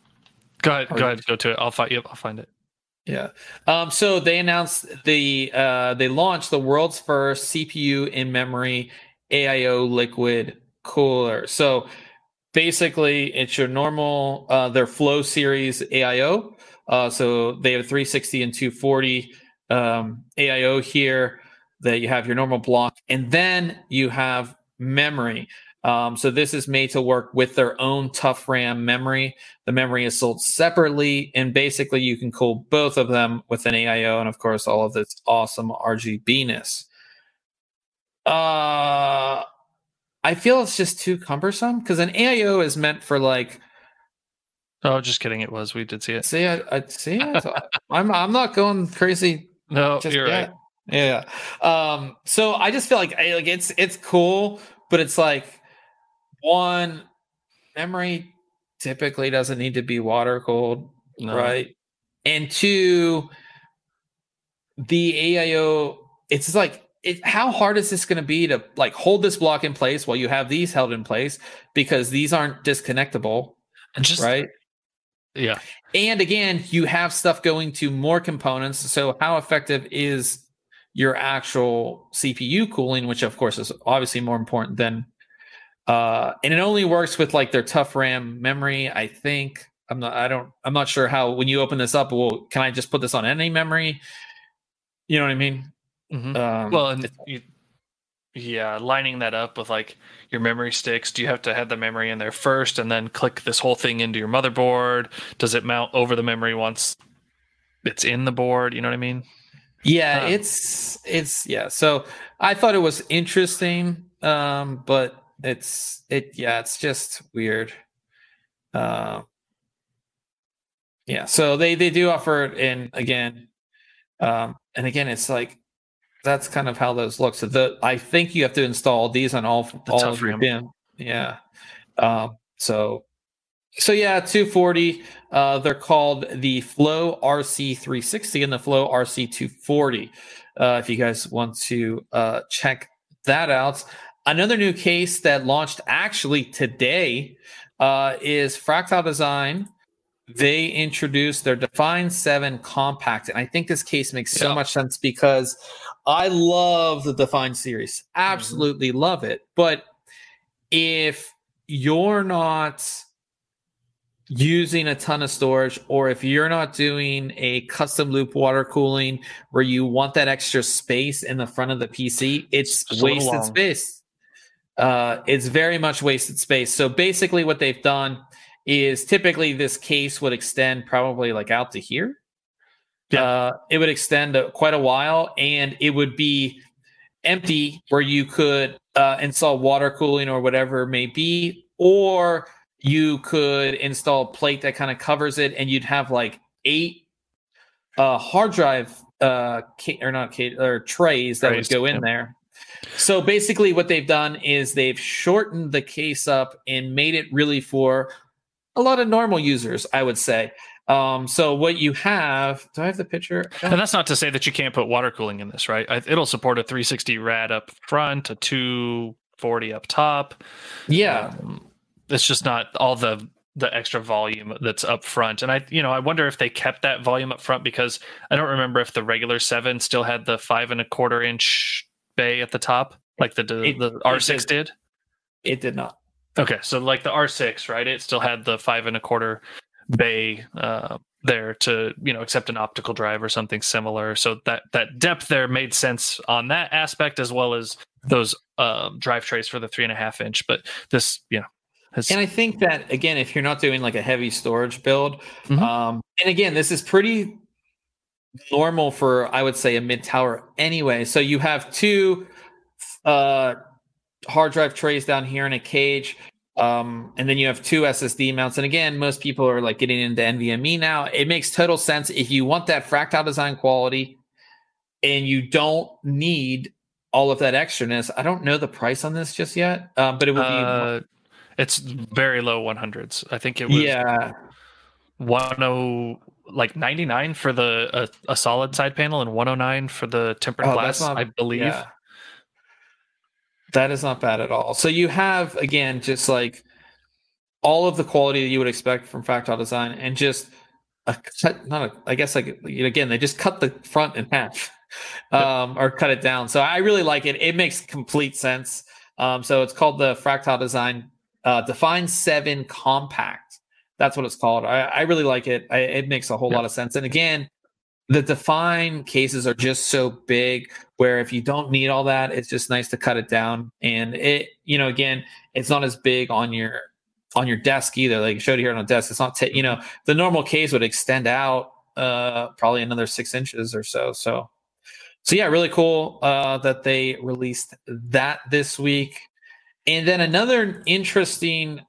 [SPEAKER 2] Go ahead. Or, go ahead. Go to it. I'll find. Yep, I'll find it.
[SPEAKER 1] Yeah. Um. So they announced the. Uh. They launched the world's first C P U in memory A I O liquid cooler. So. Basically, it's your normal, uh, their Flow series A I O. Uh, so they have three sixty and two forty um, A I O here. That you have your normal block, and then you have memory. Um, so this is made to work with their own tough RAM memory. The memory is sold separately, and basically you can cool both of them with an A I O, and of course all of this awesome R G B-ness. Uh I feel it's just too cumbersome because an A I O is meant for like.
[SPEAKER 2] Oh, just kidding! It was. We did see it.
[SPEAKER 1] See, I, I see. I, I'm. I'm not going crazy.
[SPEAKER 2] No, you're
[SPEAKER 1] yet.
[SPEAKER 2] right.
[SPEAKER 1] Yeah. Um. So I just feel like like it's it's cool, but it's like one memory typically doesn't need to be water cooled, no. right? And two, the A I O. It's like. It, how hard is this going to be to like hold this block in place while you have these held in place because these aren't disconnectable,
[SPEAKER 2] and just
[SPEAKER 1] right?
[SPEAKER 2] Yeah.
[SPEAKER 1] And again, you have stuff going to more components. So how effective is your actual C P U cooling, which of course is obviously more important than, uh, and it only works with like their tough RAM memory. I think I'm not, I don't, I'm not sure how, when you open this up, well, can I just put this on any memory? You know what I mean?
[SPEAKER 2] Mm-hmm. Um, well, and you, yeah, lining that up with like your memory sticks. Do you have to have the memory in there first and then click this whole thing into your motherboard? Does it mount over the memory once it's in the board? You know what I mean?
[SPEAKER 1] Yeah, um, it's it's yeah. So I thought it was interesting, um, but it's it yeah, it's just weird. Uh, yeah, so they they do offer it in again, um, and again, it's like. That's kind of how those look. So the I think you have to install these on all
[SPEAKER 2] the
[SPEAKER 1] all of your B I M. Yeah. Um, so so yeah, two forty. Uh, they're called the Flow R C three sixty and the Flow R C two forty. Uh, if you guys want to uh, check that out. Another new case that launched actually today uh, is Fractal Design. They introduced their Define seven Compact, and I think this case makes so yeah. much sense because I love the Define series. Absolutely mm-hmm. love it. But if you're not using a ton of storage, or if you're not doing a custom loop water cooling where you want that extra space in the front of the P C, it's Just wasted space. Uh, it's very much wasted space. So basically what they've done is typically this case would extend probably like out to here. Yeah. Uh, it would extend a, quite a while, and it would be empty where you could uh, install water cooling or whatever it may be, or you could install a plate that kind of covers it, and you'd have like eight uh, hard drive uh, ca- or not ca- or trays that trays, would go in yeah. there. So basically what they've done is they've shortened the case up and made it really for a lot of normal users, I would say. Um, so what you have, do I have the picture?
[SPEAKER 2] And that's not to say that you can't put water cooling in this, right? It'll support a three sixty rad up front, a two forty up top.
[SPEAKER 1] Yeah.
[SPEAKER 2] Um, it's just not all the the extra volume that's up front. And I, you know, I wonder if they kept that volume up front, because I don't remember if the regular seven still had the five and a quarter inch bay at the top, like the the,
[SPEAKER 1] It-
[SPEAKER 2] the R six
[SPEAKER 1] it did.
[SPEAKER 2] did.
[SPEAKER 1] It did not.
[SPEAKER 2] Okay, so like the R six, right? It still had the five and a quarter bay uh, there to, you know, accept an optical drive or something similar. So that that depth there made sense on that aspect, as well as those uh, drive trays for the three and a half inch. But this, you know, has,
[SPEAKER 1] And I think that, again, if you're not doing like a heavy storage build,
[SPEAKER 2] Mhm.
[SPEAKER 1] um, and again, this is pretty normal for, I would say, a mid tower anyway. So you have two uh, hard drive trays down here in a cage. Um, and then you have two S S D mounts. And again, most people are like getting into NVMe now. It makes total sense if you want that Fractal design quality and you don't need all of that extraness. I don't know the price on this just yet, um, but it would be.
[SPEAKER 2] uh, it's very low one hundreds. I think it was
[SPEAKER 1] Yeah,
[SPEAKER 2] one oh like ninety-nine for the a, a solid side panel and one oh nine for the tempered
[SPEAKER 1] Oh,
[SPEAKER 2] glass,
[SPEAKER 1] that's not-
[SPEAKER 2] I believe.
[SPEAKER 1] yeah. That is not bad at all. So you have, again, just like all of the quality that you would expect from Fractal Design, and just a cut, not a, I guess like, again, they just cut the front in half, um, or cut it down. So I really like it. It makes complete sense. Um, so it's called the Fractal Design uh, Define seven Compact. That's what it's called. I, I really like it. I, it makes a whole
[SPEAKER 2] Yeah.
[SPEAKER 1] lot of sense. And again, the Define cases are just so big, where if you don't need all that, it's just nice to cut it down. And it, you know, again, it's not as big on your on your desk either. Like you showed here on a desk, it's not, t- you know, the normal case would extend out uh, probably another six inches or so. So, so yeah, really cool uh, that they released that this week. And then another interesting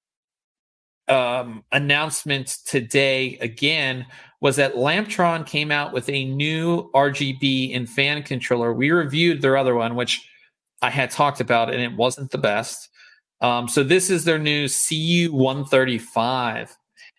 [SPEAKER 1] um, announcement today, again, was that Lamptron came out with a new R G B and fan controller. We reviewed their other one, which I had talked about, and it wasn't the best. Um, so this is their new C U one thirty-five,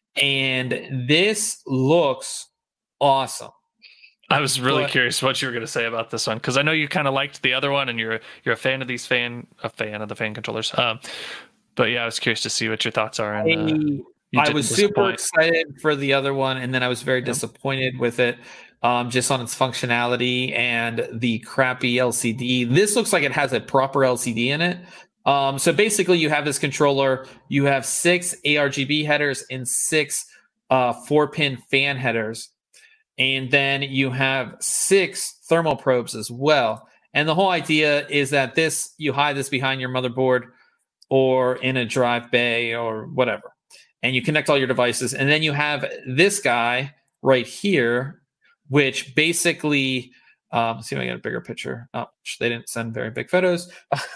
[SPEAKER 1] and this looks awesome.
[SPEAKER 2] I was really
[SPEAKER 1] But-
[SPEAKER 2] curious what you were going to say about this one, because I know you kind of liked the other one, and you're you're a fan of these fan a fan of the fan controllers. Um, but yeah, I was curious to see what your thoughts are. And, uh, you
[SPEAKER 1] I
[SPEAKER 2] didn't
[SPEAKER 1] was super
[SPEAKER 2] disappoint.
[SPEAKER 1] excited for the other one, and then I was very
[SPEAKER 2] Yep.
[SPEAKER 1] disappointed with it, um, just on its functionality and the crappy L C D. This looks like it has a proper L C D in it. Um, so basically, you have this controller. You have six A R G B headers and six uh, four-pin fan headers, and then you have six thermal probes as well. And the whole idea is that this, you hide this behind your motherboard or in a drive bay or whatever, and you connect all your devices. And then you have this guy right here, which basically, um, let's see if I get a bigger picture. Oh, they didn't send very big photos.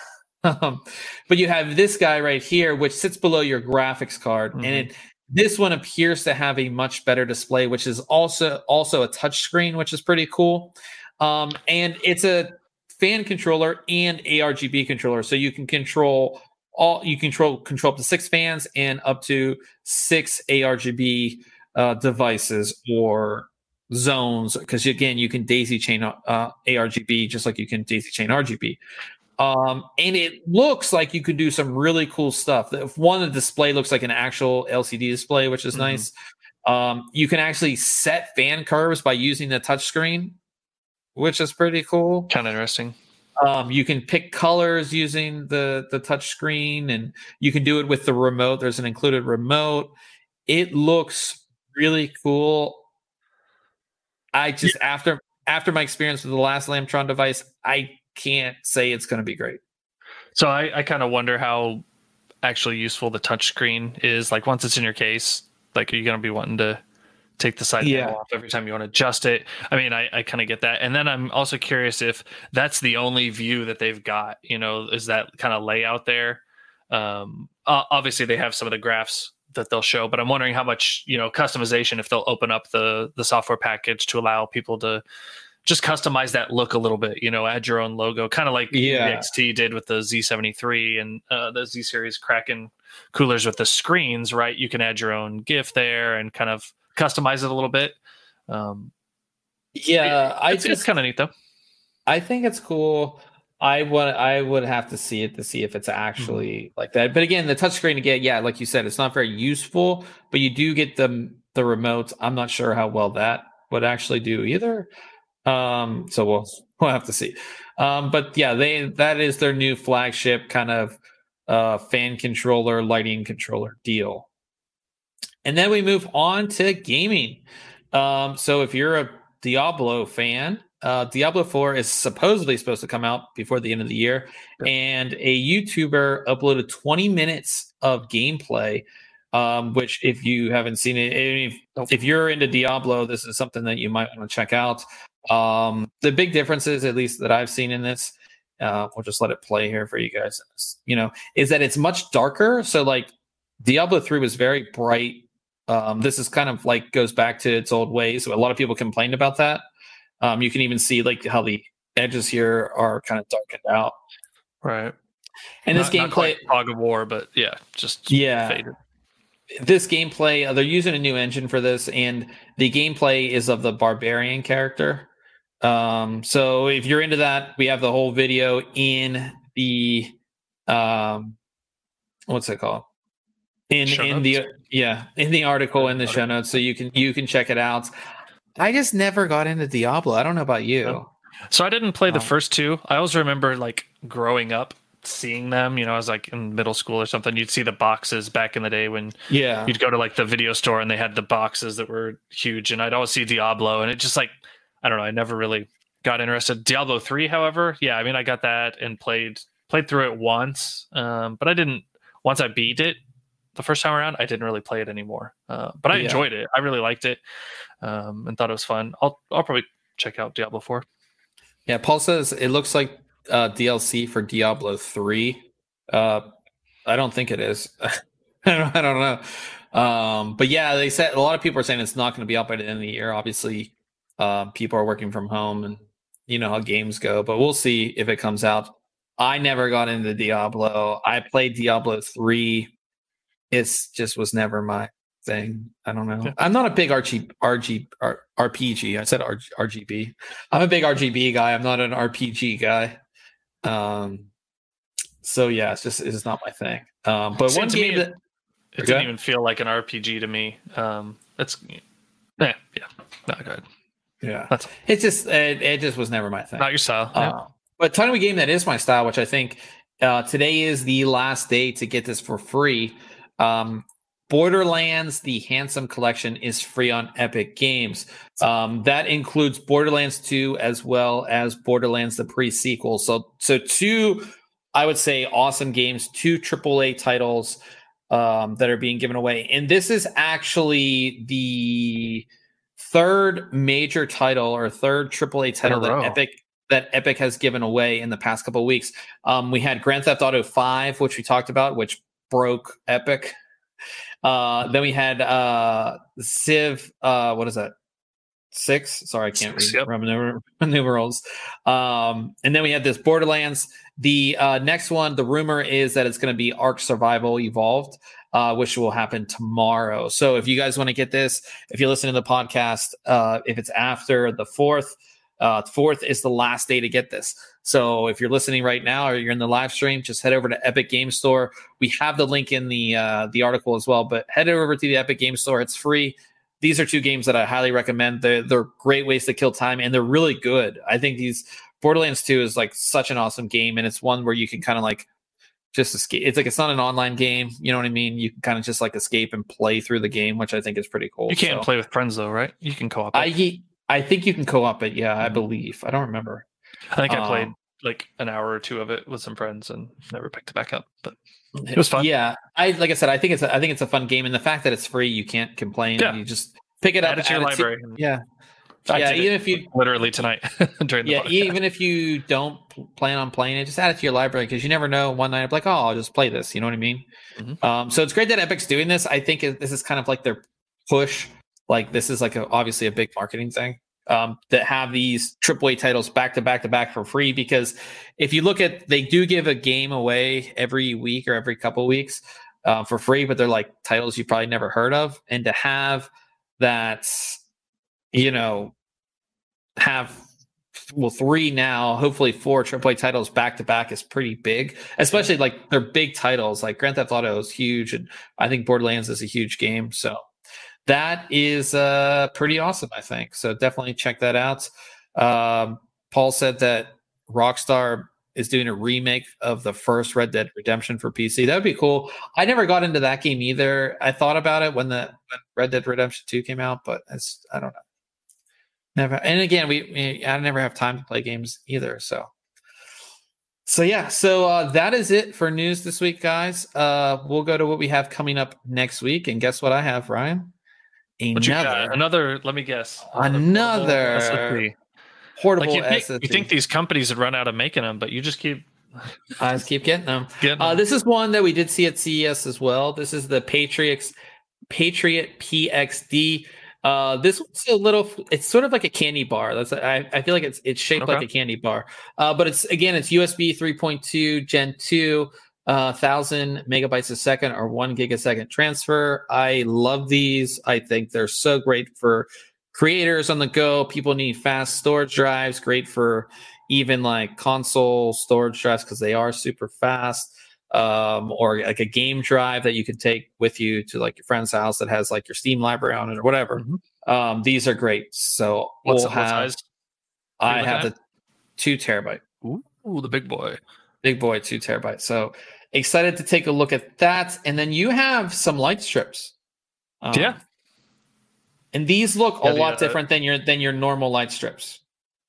[SPEAKER 1] um, but you have this guy right here, which sits below your graphics card.
[SPEAKER 2] Mhm.
[SPEAKER 1] And it, this one appears to have a much better display, which is also also a touch screen, which is pretty cool. Um, and it's a fan controller and A R G B controller, so you can control all. You control control up to six fans and up to six A R G B uh, devices or zones. Because again, you can daisy chain uh, A R G B just like you can daisy chain R G B. Um, and it looks like you could do some really cool stuff. If one, the display looks like an actual L C D display, which is
[SPEAKER 2] Mhm.
[SPEAKER 1] nice. Um, you can actually set fan curves by using the touch screen, which is pretty cool.
[SPEAKER 2] Kind of interesting.
[SPEAKER 1] Um, you can pick colors using the the touch screen, and you can do it with the remote. There's an included remote. It looks really cool. I just after after my experience with the last Lamptron device, I can't say it's going to be great.
[SPEAKER 2] So I, I kind of wonder how actually useful the touch screen is. Like once it's in your case, like are you going to be wanting to take the side
[SPEAKER 1] Yeah.
[SPEAKER 2] panel off every time you want to adjust it? I mean, I, I kind of get that. And then I'm also curious if that's the only view that they've got, you know, is that kind of layout there? Um, uh, obviously they have some of the graphs that they'll show, but I'm wondering how much, you know, customization, if they'll open up the, the software package to allow people to just customize that look a little bit, you know, add your own logo, kind of like
[SPEAKER 1] Yeah.
[SPEAKER 2] the X T did with the Z seventy-three and uh, the Z series Kraken coolers with the screens, right? You can add your own GIF there and kind of customize it a little bit. Um,
[SPEAKER 1] yeah,
[SPEAKER 2] it,
[SPEAKER 1] I
[SPEAKER 2] it's,
[SPEAKER 1] just
[SPEAKER 2] it's kind of neat though.
[SPEAKER 1] I think it's cool. I would I would have to see it to see if it's actually mm-hmm. like that. But again, the touchscreen again, yeah, like you said, it's not very useful, but you do get the the remotes. I'm not sure how well that would actually do either. Um, so we'll we'll have to see. Um, but yeah, they that is their new flagship kind of uh, fan controller, lighting controller deal. And then we move on to gaming. Um, so if you're a Diablo fan, uh, Diablo four is supposedly supposed to come out before the end of the year. Yep. And a YouTuber uploaded twenty minutes of gameplay, um, which if you haven't seen it, if, if you're into Diablo, this is something that you might want to check out. Um, the big differences, at least that I've seen in this, uh, we'll just let it play here for you guys, you know, is that it's much darker. So like Diablo three was very bright. Um, this is kind of like goes back to its old ways. So a lot of people complained about that. Um, you can even see like how the edges here are kind of darkened out.
[SPEAKER 2] Right.
[SPEAKER 1] And this
[SPEAKER 2] not,
[SPEAKER 1] gameplay,
[SPEAKER 2] not Fog of War, but yeah, just
[SPEAKER 1] yeah.
[SPEAKER 2] faded.
[SPEAKER 1] This gameplay, uh, they're using a new engine for this, and the gameplay is of the barbarian character. Um, so if you're into that, we have the whole video in the um, what's it called? In
[SPEAKER 2] show
[SPEAKER 1] in
[SPEAKER 2] notes?
[SPEAKER 1] the yeah in the article in the show notes, so you can you can check it out. I just never got into Diablo. I don't know about you.
[SPEAKER 2] So I didn't play the
[SPEAKER 1] Um,
[SPEAKER 2] first two. I always remember like growing up seeing them. You know, I was like in middle school or something. You'd see the boxes back in the day when
[SPEAKER 1] Yeah,
[SPEAKER 2] you'd go to like the video store and they had the boxes that were huge. And I'd always see Diablo, and it just like I don't know. I never really got interested. Diablo three, however, yeah, I mean, I got that and played played through it once, um, but I didn't. Once I beat it the first time around, I didn't really play it anymore. Uh, but I
[SPEAKER 1] Yeah.
[SPEAKER 2] enjoyed it. I really liked it, um, and thought it was fun. I'll I'll probably check out Diablo four.
[SPEAKER 1] yeah. Paul says it looks like uh, D L C for Diablo three. Uh, I don't think it is. I don't, I don't know. Um, but yeah, they said a lot of people are saying it's not going to be out by the end of the year. Obviously, uh, people are working from home, and you know how games go. But we'll see if it comes out. I never got into Diablo. I played Diablo three. It's just was never my thing. I don't know.
[SPEAKER 2] Yeah.
[SPEAKER 1] I'm not a big R G, R G, R, RPG. I said R, RGB. I'm a big R G B guy. I'm not an R P G guy. Um, so yeah, it's just it's not my thing. Um, but
[SPEAKER 2] See,
[SPEAKER 1] one
[SPEAKER 2] to
[SPEAKER 1] game
[SPEAKER 2] me,
[SPEAKER 1] that
[SPEAKER 2] it, it didn't even feel like an R P G to me. Um, it's yeah, yeah, not good.
[SPEAKER 1] yeah,
[SPEAKER 2] That's
[SPEAKER 1] it just it, it just was never my thing.
[SPEAKER 2] not your style.
[SPEAKER 1] Uh,
[SPEAKER 2] Yeah.
[SPEAKER 1] But tell me a game that is my style, which I think uh, today is the last day to get this for free. Um, Borderlands, the Handsome Collection, is free on Epic Games. Um, that includes Borderlands two as well as Borderlands the pre-sequel. So, so two, I would say, awesome games, two triple A titles um, that are being given away. And this is actually the third major title or third triple A title that
[SPEAKER 2] row.
[SPEAKER 1] Epic that Epic has given away in the past couple of weeks. Um, we had Grand Theft Auto five, which we talked about, which broke Epic. Uh, then we had uh, Civ. Uh, what is that? Six. Sorry, I can't
[SPEAKER 2] Six,
[SPEAKER 1] read
[SPEAKER 2] yep.
[SPEAKER 1] Roman numer- numerals. Um, and then we had this Borderlands. The uh, next one, the rumor is that it's going to be Ark Survival Evolved, uh, which will happen tomorrow. So if you guys want to get this, if you listen to the podcast, uh, if it's after the fourth, uh, fourth is the last day to get this. So if you're listening right now or you're in the live stream, just head over to Epic Game Store. We have the link in the uh, the article as well, but head over to the Epic Game Store. It's free. These are two games that I highly recommend. They're, they're great ways to kill time, and they're really good. I think these Borderlands two is like such an awesome game, and it's one where you can kind of like just escape. It's like it's not an online game. You know what I mean? You can kind of just like escape and play through the game, which I think is pretty cool.
[SPEAKER 2] You can't
[SPEAKER 1] so.
[SPEAKER 2] play with friends though, right? You can co-op.
[SPEAKER 1] I I think you can co-op it. Yeah, I believe. I don't remember.
[SPEAKER 2] I think I played
[SPEAKER 1] Um,
[SPEAKER 2] like an hour or two of it with some friends and never picked it back up. But it was fun.
[SPEAKER 1] Yeah, I like I said, I think it's a, I think it's a fun game, and the fact that it's free, you can't complain.
[SPEAKER 2] Yeah.
[SPEAKER 1] You just pick it up,
[SPEAKER 2] Add it to your
[SPEAKER 1] add it to-
[SPEAKER 2] library.
[SPEAKER 1] yeah,
[SPEAKER 2] I
[SPEAKER 1] yeah.
[SPEAKER 2] did
[SPEAKER 1] Even
[SPEAKER 2] it
[SPEAKER 1] if you
[SPEAKER 2] literally tonight during the
[SPEAKER 1] yeah,
[SPEAKER 2] podcast.
[SPEAKER 1] even if you don't pl- plan on playing it, just add it to your library because you never know. One night, I'm like, oh, I'll just play this. You know what I mean?
[SPEAKER 2] Mhm.
[SPEAKER 1] Um, so it's great that Epic's doing this. I think it, this is kind of like their push. Like this is like a, obviously a big marketing thing. um, that have these triple A titles back to back to back for free. Because if you look at, they do give a game away every week or every couple of weeks uh, for free, but they're like titles you probably never heard of. And to have that, you know, have well three now, hopefully four triple A titles back to back is pretty big, especially like they're big titles. Like Grand Theft Auto is huge, and I think Borderlands is a huge game. So that is uh, pretty awesome, I think. So definitely check that out. Um, Paul said that Rockstar is doing a remake of the first Red Dead Redemption for P C. That would be cool. I never got into that game either. I thought about it when the when Red Dead Redemption two came out, but it's, I don't know. Never. And again, we, we I never have time to play games either. So, so yeah. So uh, that is it for news this week, guys. Uh, we'll go to what we have coming up next week, and guess what I have, Ryan?
[SPEAKER 2] Another, another. Let me guess.
[SPEAKER 1] Another portable
[SPEAKER 2] like
[SPEAKER 1] S S D.
[SPEAKER 2] Think, you think these companies would run out of making them, but you just keep.
[SPEAKER 1] I just keep getting them.
[SPEAKER 2] Getting
[SPEAKER 1] uh,
[SPEAKER 2] them.
[SPEAKER 1] This is one that we did see at C E S as well. This is the Patriot Patriot P X D. Uh, this one's a little. It's sort of like a candy bar. That's. I, I feel like it's it's shaped
[SPEAKER 2] Okay.
[SPEAKER 1] like a candy bar. Uh, but it's again, it's U S B three point two Gen two, uh, thousand megabytes a second or one gig a second transfer. I love these. I think they're so great for creators on the go. People need fast storage drives. Great for even like console storage drives because they are super fast. Um, or like a game drive that you can take with you to like your friend's house that has like your Steam library on it or whatever.
[SPEAKER 2] Mm-hmm.
[SPEAKER 1] Um, these are great. So
[SPEAKER 2] What's
[SPEAKER 1] we'll
[SPEAKER 2] the
[SPEAKER 1] have,
[SPEAKER 2] size?
[SPEAKER 1] I have the two terabyte.
[SPEAKER 2] Ooh, the big boy.
[SPEAKER 1] Big boy, two terabyte. So excited to take a look at that. And then you have some light strips. Um,
[SPEAKER 2] yeah.
[SPEAKER 1] And these look
[SPEAKER 2] Yeah,
[SPEAKER 1] a
[SPEAKER 2] the,
[SPEAKER 1] lot
[SPEAKER 2] uh,
[SPEAKER 1] different than your than your normal light strips.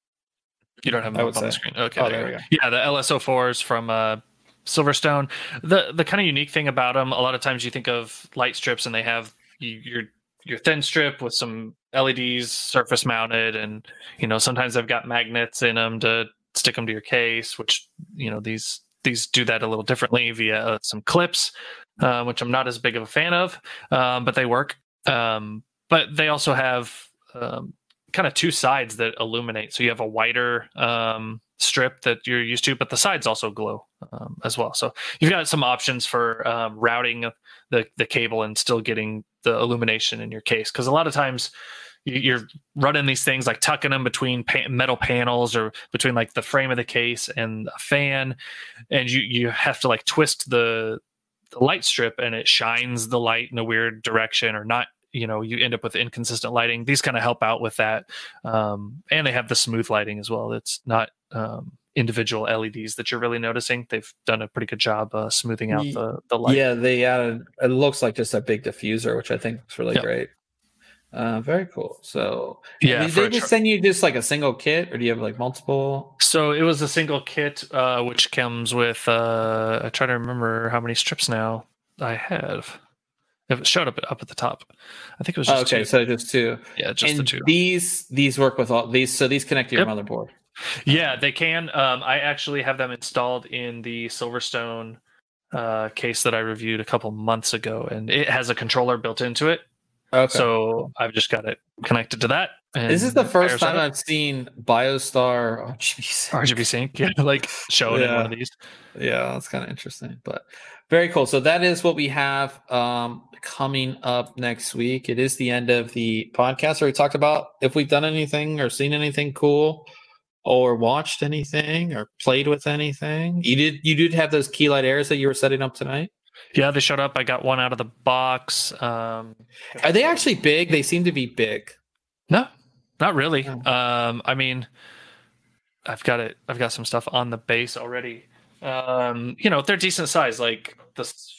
[SPEAKER 2] You don't have
[SPEAKER 1] I
[SPEAKER 2] them
[SPEAKER 1] would
[SPEAKER 2] up on the
[SPEAKER 1] say.
[SPEAKER 2] screen. Okay.
[SPEAKER 1] Oh, there we go.
[SPEAKER 2] Yeah, the L S O fours from uh, Silverstone. The the kind of unique thing about them, a lot of times you think of light strips and they have you, your your thin strip with some L E Ds surface mounted, and you know sometimes they've got magnets in them to stick them to your case, which you know these these do that a little differently via uh, some clips, uh, which I'm not as big of a fan of, um, but they work. Um, but they also have um, kind of two sides that illuminate. So you have a wider um, strip that you're used to, but the sides also glow um, as well. So you've got some options for um, routing the, the cable and still getting the illumination in your case. Because a lot of times you, you're running these things like tucking them between pa- metal panels or between like the frame of the case and a fan. And you, you have to like twist the, the light strip and it shines the light in a weird direction or not. You know, you end up with inconsistent lighting. These kind of help out with that. Um, and they have the smooth lighting as well. It's not um, individual L E Ds that you're really noticing. They've done a pretty good job uh, smoothing out the, the light.
[SPEAKER 1] Yeah, they added, it looks like just a big diffuser, which I think is really
[SPEAKER 2] Yep.
[SPEAKER 1] great. Uh, very cool. So,
[SPEAKER 2] Yeah,
[SPEAKER 1] did
[SPEAKER 2] for
[SPEAKER 1] they
[SPEAKER 2] a
[SPEAKER 1] just
[SPEAKER 2] tr-
[SPEAKER 1] send you just like a single kit, or do you have like multiple?
[SPEAKER 2] So it was a single kit, uh, which comes with, uh, I try to remember how many strips now I have. It showed up up at the top. I think it was just
[SPEAKER 1] Oh, okay,
[SPEAKER 2] two.
[SPEAKER 1] so just two.
[SPEAKER 2] Yeah, just
[SPEAKER 1] and
[SPEAKER 2] the two.
[SPEAKER 1] These these work with all these, so these connect to your
[SPEAKER 2] Yep.
[SPEAKER 1] motherboard.
[SPEAKER 2] Yeah, they can. Um, I actually have them installed in the Silverstone uh, case that I reviewed a couple months ago, and it has a controller built into it.
[SPEAKER 1] Okay.
[SPEAKER 2] So I've just got it connected to that. And
[SPEAKER 1] This is the first
[SPEAKER 2] fires
[SPEAKER 1] time
[SPEAKER 2] up.
[SPEAKER 1] I've seen BioStar R G B sync.
[SPEAKER 2] R G B sync, yeah, like shown in
[SPEAKER 1] Yeah.
[SPEAKER 2] one of these.
[SPEAKER 1] Yeah, that's kind of interesting, but very cool. So that is what we have um, coming up next week. It is the end of the podcast where we talked about if we've done anything or seen anything cool or watched anything or played with anything. You did you did have those key light airs that you were setting up tonight?
[SPEAKER 2] Yeah, they showed up. I got one out of the box. Um,
[SPEAKER 1] Are they actually big? They seem to be big.
[SPEAKER 2] no, not really.
[SPEAKER 1] Oh.
[SPEAKER 2] Um, I mean, I've got it. I've got some stuff on the base already. Um, you know, they're decent size. Like this,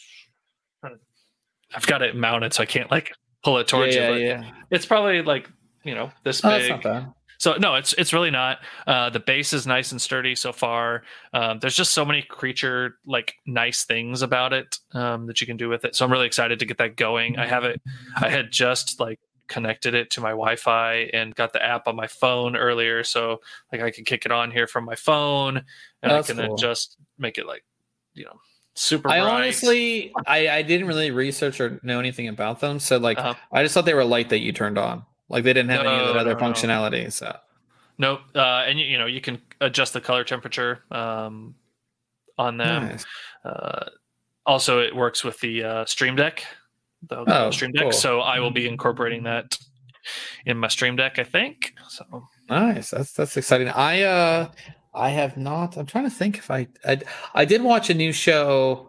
[SPEAKER 2] I've got it mounted, so I can't like pull it towards
[SPEAKER 1] yeah,
[SPEAKER 2] you.
[SPEAKER 1] yeah,
[SPEAKER 2] But
[SPEAKER 1] yeah.
[SPEAKER 2] it's probably like you know this
[SPEAKER 1] Oh, that's
[SPEAKER 2] big.
[SPEAKER 1] not bad.
[SPEAKER 2] So no, it's it's really not. Uh, the base is nice and sturdy so far. Um, there's just so many creature like nice things about it um, that you can do with it. So I'm really excited to get that going. I have it. I had just like connected it to my Wi-Fi and got the app on my phone earlier, so like I can kick it on here from my phone, and
[SPEAKER 1] That's
[SPEAKER 2] I can
[SPEAKER 1] cool.
[SPEAKER 2] then just make it like you know super.
[SPEAKER 1] I
[SPEAKER 2] bright.
[SPEAKER 1] honestly, I, I didn't really research or know anything about them. So like,
[SPEAKER 2] Uh-huh.
[SPEAKER 1] I just thought they were a light that you turned on. Like they didn't have any of that
[SPEAKER 2] No,
[SPEAKER 1] other
[SPEAKER 2] no, no.
[SPEAKER 1] functionality. So
[SPEAKER 2] Nope. Uh, and you, you know you can adjust the color temperature um, on them.
[SPEAKER 1] nice.
[SPEAKER 2] Uh, also, it works with the uh, Stream Deck, the,
[SPEAKER 1] Oh,
[SPEAKER 2] the Stream Deck.
[SPEAKER 1] cool.
[SPEAKER 2] So I will be incorporating that in my Stream Deck, I think. So
[SPEAKER 1] Nice. That's that's exciting. I uh I have not. I'm trying to think if I I, I did watch a new show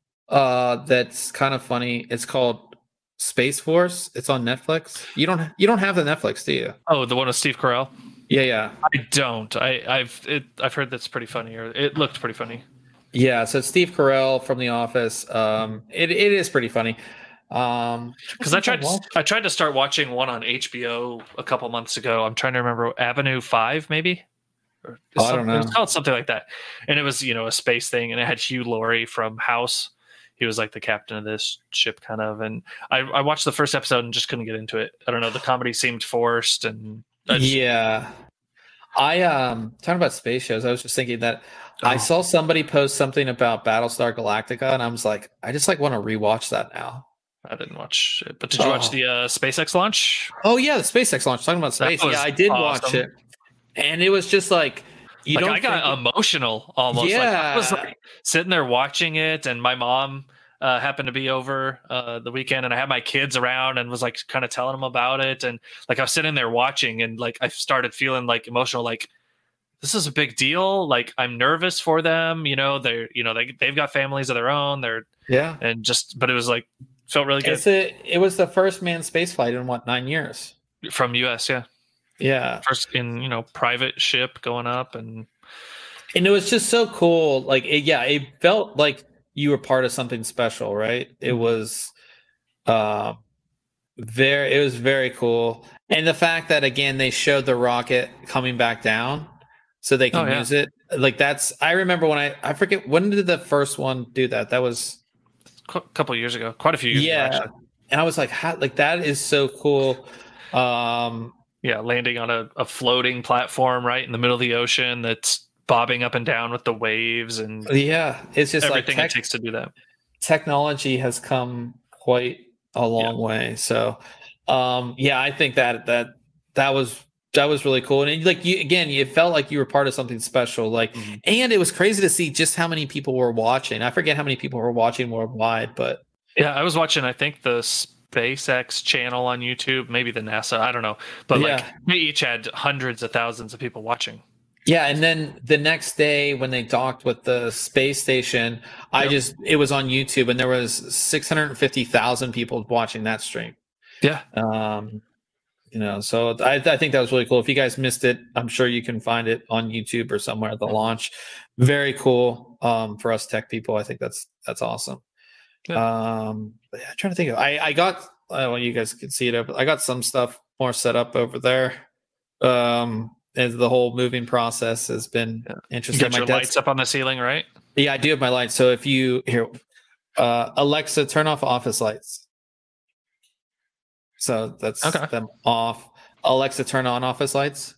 [SPEAKER 1] uh that's kind of funny. It's called Space Force. It's on Netflix. You don't you don't have the Netflix, do you?
[SPEAKER 2] oh, the one with Steve Carell.
[SPEAKER 1] Yeah, yeah.
[SPEAKER 2] I don't. I, I've it, I've heard that's pretty funny, or it looked pretty funny.
[SPEAKER 1] Yeah, so it's Steve Carell from The Office. Um it it is pretty funny. Um
[SPEAKER 2] Because I tried to, I tried to start watching one on H B O a couple months ago. I'm trying to remember Avenue Five, maybe. Or
[SPEAKER 1] Oh, I don't
[SPEAKER 2] It was
[SPEAKER 1] know.
[SPEAKER 2] called something like that, and it was you know a space thing, and it had Hugh Laurie from House. He was like the captain of this ship, kind of. And I, I watched the first episode and just couldn't get into it. I don't know. The comedy seemed forced, and I just,
[SPEAKER 1] Yeah. I um talking about space shows, I was just thinking that I
[SPEAKER 2] Oh.
[SPEAKER 1] saw somebody post something about Battlestar Galactica, and I was like, I just like want to rewatch that now.
[SPEAKER 2] I didn't watch it. But did you watch
[SPEAKER 1] Oh.
[SPEAKER 2] the uh, SpaceX launch?
[SPEAKER 1] Oh yeah, the SpaceX launch. Talking about space,
[SPEAKER 2] was
[SPEAKER 1] yeah, I did watch
[SPEAKER 2] awesome.
[SPEAKER 1] it, and it was just like you
[SPEAKER 2] Like
[SPEAKER 1] don't.
[SPEAKER 2] I got
[SPEAKER 1] think-
[SPEAKER 2] emotional almost. Like, I was
[SPEAKER 1] Yeah.
[SPEAKER 2] like sitting there watching it, and my mom uh, happened to be over uh, the weekend, and I had my kids around, and was like kind of telling them about it, and like I was sitting there watching, and like I started feeling like emotional, like this is a big deal. Like I'm nervous for them. You know, they're you know they they've got families of their own. They're
[SPEAKER 1] yeah,
[SPEAKER 2] and just, but it was like felt really good
[SPEAKER 1] it's a, it was the first manned space flight in what nine years.
[SPEAKER 2] from U S. Yeah,
[SPEAKER 1] Yeah,
[SPEAKER 2] first in you know private ship going up, and
[SPEAKER 1] and it was just so cool. Like, it, yeah, it felt like you were part of something special, right? It was, uh, very, it was very cool, and the fact that again they showed the rocket coming back down, so they can
[SPEAKER 2] Oh, yeah.
[SPEAKER 1] use it. Like that's, I remember when I, I forget when did the first one do that? That was,
[SPEAKER 2] a couple years ago, quite a few years
[SPEAKER 1] yeah,
[SPEAKER 2] ago, actually.
[SPEAKER 1] and I was like, how, like that is so cool. Um,
[SPEAKER 2] Yeah, landing on a, a floating platform right in the middle of the ocean that's bobbing up and down with the waves and
[SPEAKER 1] yeah, it's just
[SPEAKER 2] everything
[SPEAKER 1] like tech,
[SPEAKER 2] it takes to do that.
[SPEAKER 1] technology has come quite a long way. So, um, yeah, I think that that that was that was really cool. And like you again, you felt like you were part of something special. Like,
[SPEAKER 2] Mm-hmm.
[SPEAKER 1] and it was crazy to see just how many people were watching. I forget how many people were watching worldwide, but
[SPEAKER 2] Yeah, I was watching, I think, the SpaceX channel on YouTube, maybe the NASA, I don't know. But like
[SPEAKER 1] Yeah.
[SPEAKER 2] they each had hundreds of thousands of people watching.
[SPEAKER 1] yeah. And then the next day when they docked with the space station, I
[SPEAKER 2] Yep.
[SPEAKER 1] just it was on YouTube, and there was six hundred fifty thousand people watching that stream.
[SPEAKER 2] Yeah.
[SPEAKER 1] Um, you know, so I, I think that was really cool. If you guys missed it, I'm sure you can find it on YouTube or somewhere at the launch. Very cool. Um, for us tech people, I think that's that's awesome. Um, but yeah, I'm trying to think of. I I got. Uh, well, you guys can see it. I got some stuff more set up over there. Um, and the whole moving process has been
[SPEAKER 2] Yeah. You
[SPEAKER 1] interesting.
[SPEAKER 2] got
[SPEAKER 1] My
[SPEAKER 2] your
[SPEAKER 1] desk-
[SPEAKER 2] lights up on the ceiling, right?
[SPEAKER 1] yeah, I do have my lights. So if you here, uh, Alexa, turn off office lights. So that's
[SPEAKER 2] Okay.
[SPEAKER 1] them off. Alexa, turn on office lights.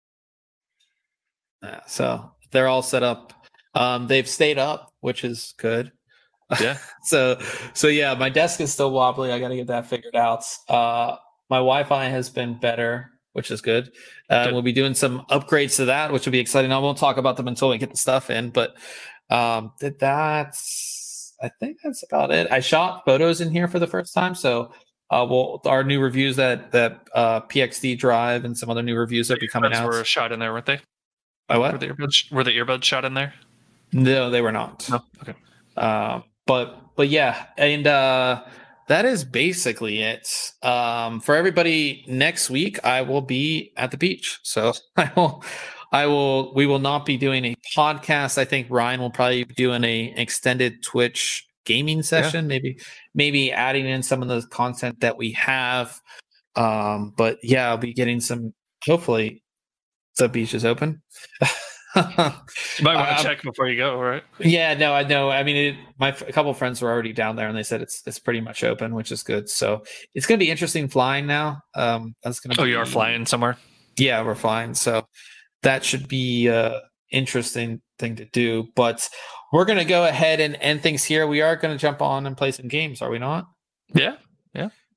[SPEAKER 1] Yeah, so they're all set up. Um, they've stayed up, which is good.
[SPEAKER 2] Yeah.
[SPEAKER 1] So, so yeah, my desk is still wobbly. I got to get that figured out. Uh, my Wi-Fi has been better, which is good. Uh,
[SPEAKER 2] Good.
[SPEAKER 1] We'll be doing some upgrades to that, which will be exciting. I won't talk about them until we get the stuff in, but um, did that's, I think that's about it. I shot photos in here for the first time. So, uh, well, our new reviews that, that, uh, P X D drive and some other new reviews that will be coming
[SPEAKER 2] Earbuds
[SPEAKER 1] out.
[SPEAKER 2] were shot in there, weren't they?
[SPEAKER 1] By
[SPEAKER 2] Were
[SPEAKER 1] what?
[SPEAKER 2] the earbuds, were the earbuds shot in there?
[SPEAKER 1] No, they were not.
[SPEAKER 2] No. Okay.
[SPEAKER 1] Um, but but yeah, and uh, that is basically it. Um, for everybody, next week I will be at the beach, so I will, I will, we will not be doing a podcast. I think Ryan will probably be doing a extended Twitch gaming session, maybe maybe adding in some of the content that we have. Um, but yeah, I'll be getting some. Hopefully, the beach is open.
[SPEAKER 2] You might want to
[SPEAKER 1] Um,
[SPEAKER 2] check before you go, right?
[SPEAKER 1] Yeah, no, I know. I mean, it, my a couple of friends were already down there, and they said it's it's pretty much open, which is good. So it's going to be interesting flying now. Um, that's going to.
[SPEAKER 2] Oh, you are flying somewhere?
[SPEAKER 1] Yeah, we're flying. So that should be a interesting thing to do. But we're going to go ahead and end things here. We are going to jump on and play some games, are we not?
[SPEAKER 2] Yeah. Yeah.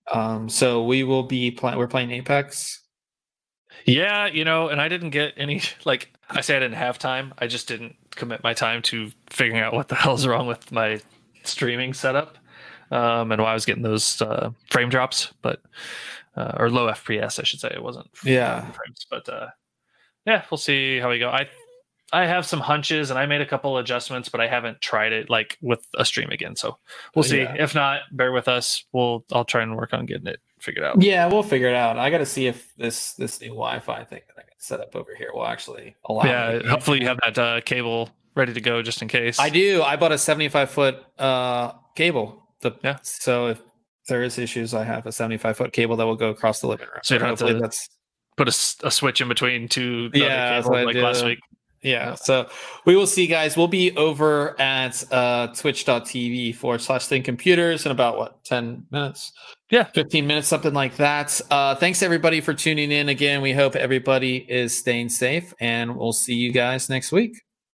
[SPEAKER 1] Um, so we will be playing. We're playing Apex.
[SPEAKER 2] Yeah, you know, and I didn't get any, like, I say I didn't have time. I just didn't commit my time to figuring out what the hell's wrong with my streaming setup, um, and why I was getting those uh, frame drops, but uh, or low F P S, I should say. It wasn't
[SPEAKER 1] Yeah.
[SPEAKER 2] frames, but uh, yeah, we'll see how we go. I I have some hunches, and I made a couple adjustments, but I haven't tried it like with a stream again. So we'll see.
[SPEAKER 1] Yeah.
[SPEAKER 2] If not, bear with us. We'll I'll try and work on getting it figured out.
[SPEAKER 1] Yeah, we'll figure it out. I got to see if this this new Wi-Fi thing that I got set up over here will actually allow.
[SPEAKER 2] Yeah,
[SPEAKER 1] me.
[SPEAKER 2] hopefully you have that uh, cable ready to go just in case.
[SPEAKER 1] I do. I bought a seventy-five foot uh, cable. The,
[SPEAKER 2] Yeah.
[SPEAKER 1] So if there is issues, I have a seventy-five foot cable that will go across the living room.
[SPEAKER 2] So you don't have
[SPEAKER 1] Hopefully
[SPEAKER 2] to
[SPEAKER 1] that's
[SPEAKER 2] put a, a switch in between two the
[SPEAKER 1] Yeah,
[SPEAKER 2] other
[SPEAKER 1] that's what I
[SPEAKER 2] cables like
[SPEAKER 1] did.
[SPEAKER 2] last week.
[SPEAKER 1] Yeah, so we will see, guys. We'll be over at uh, twitch.tv forward slash Think Computers in about, what, ten minutes?
[SPEAKER 2] Yeah.
[SPEAKER 1] fifteen minutes, something like that. Uh, thanks, everybody, for tuning in. Again, we hope everybody is staying safe, and we'll see you guys next week.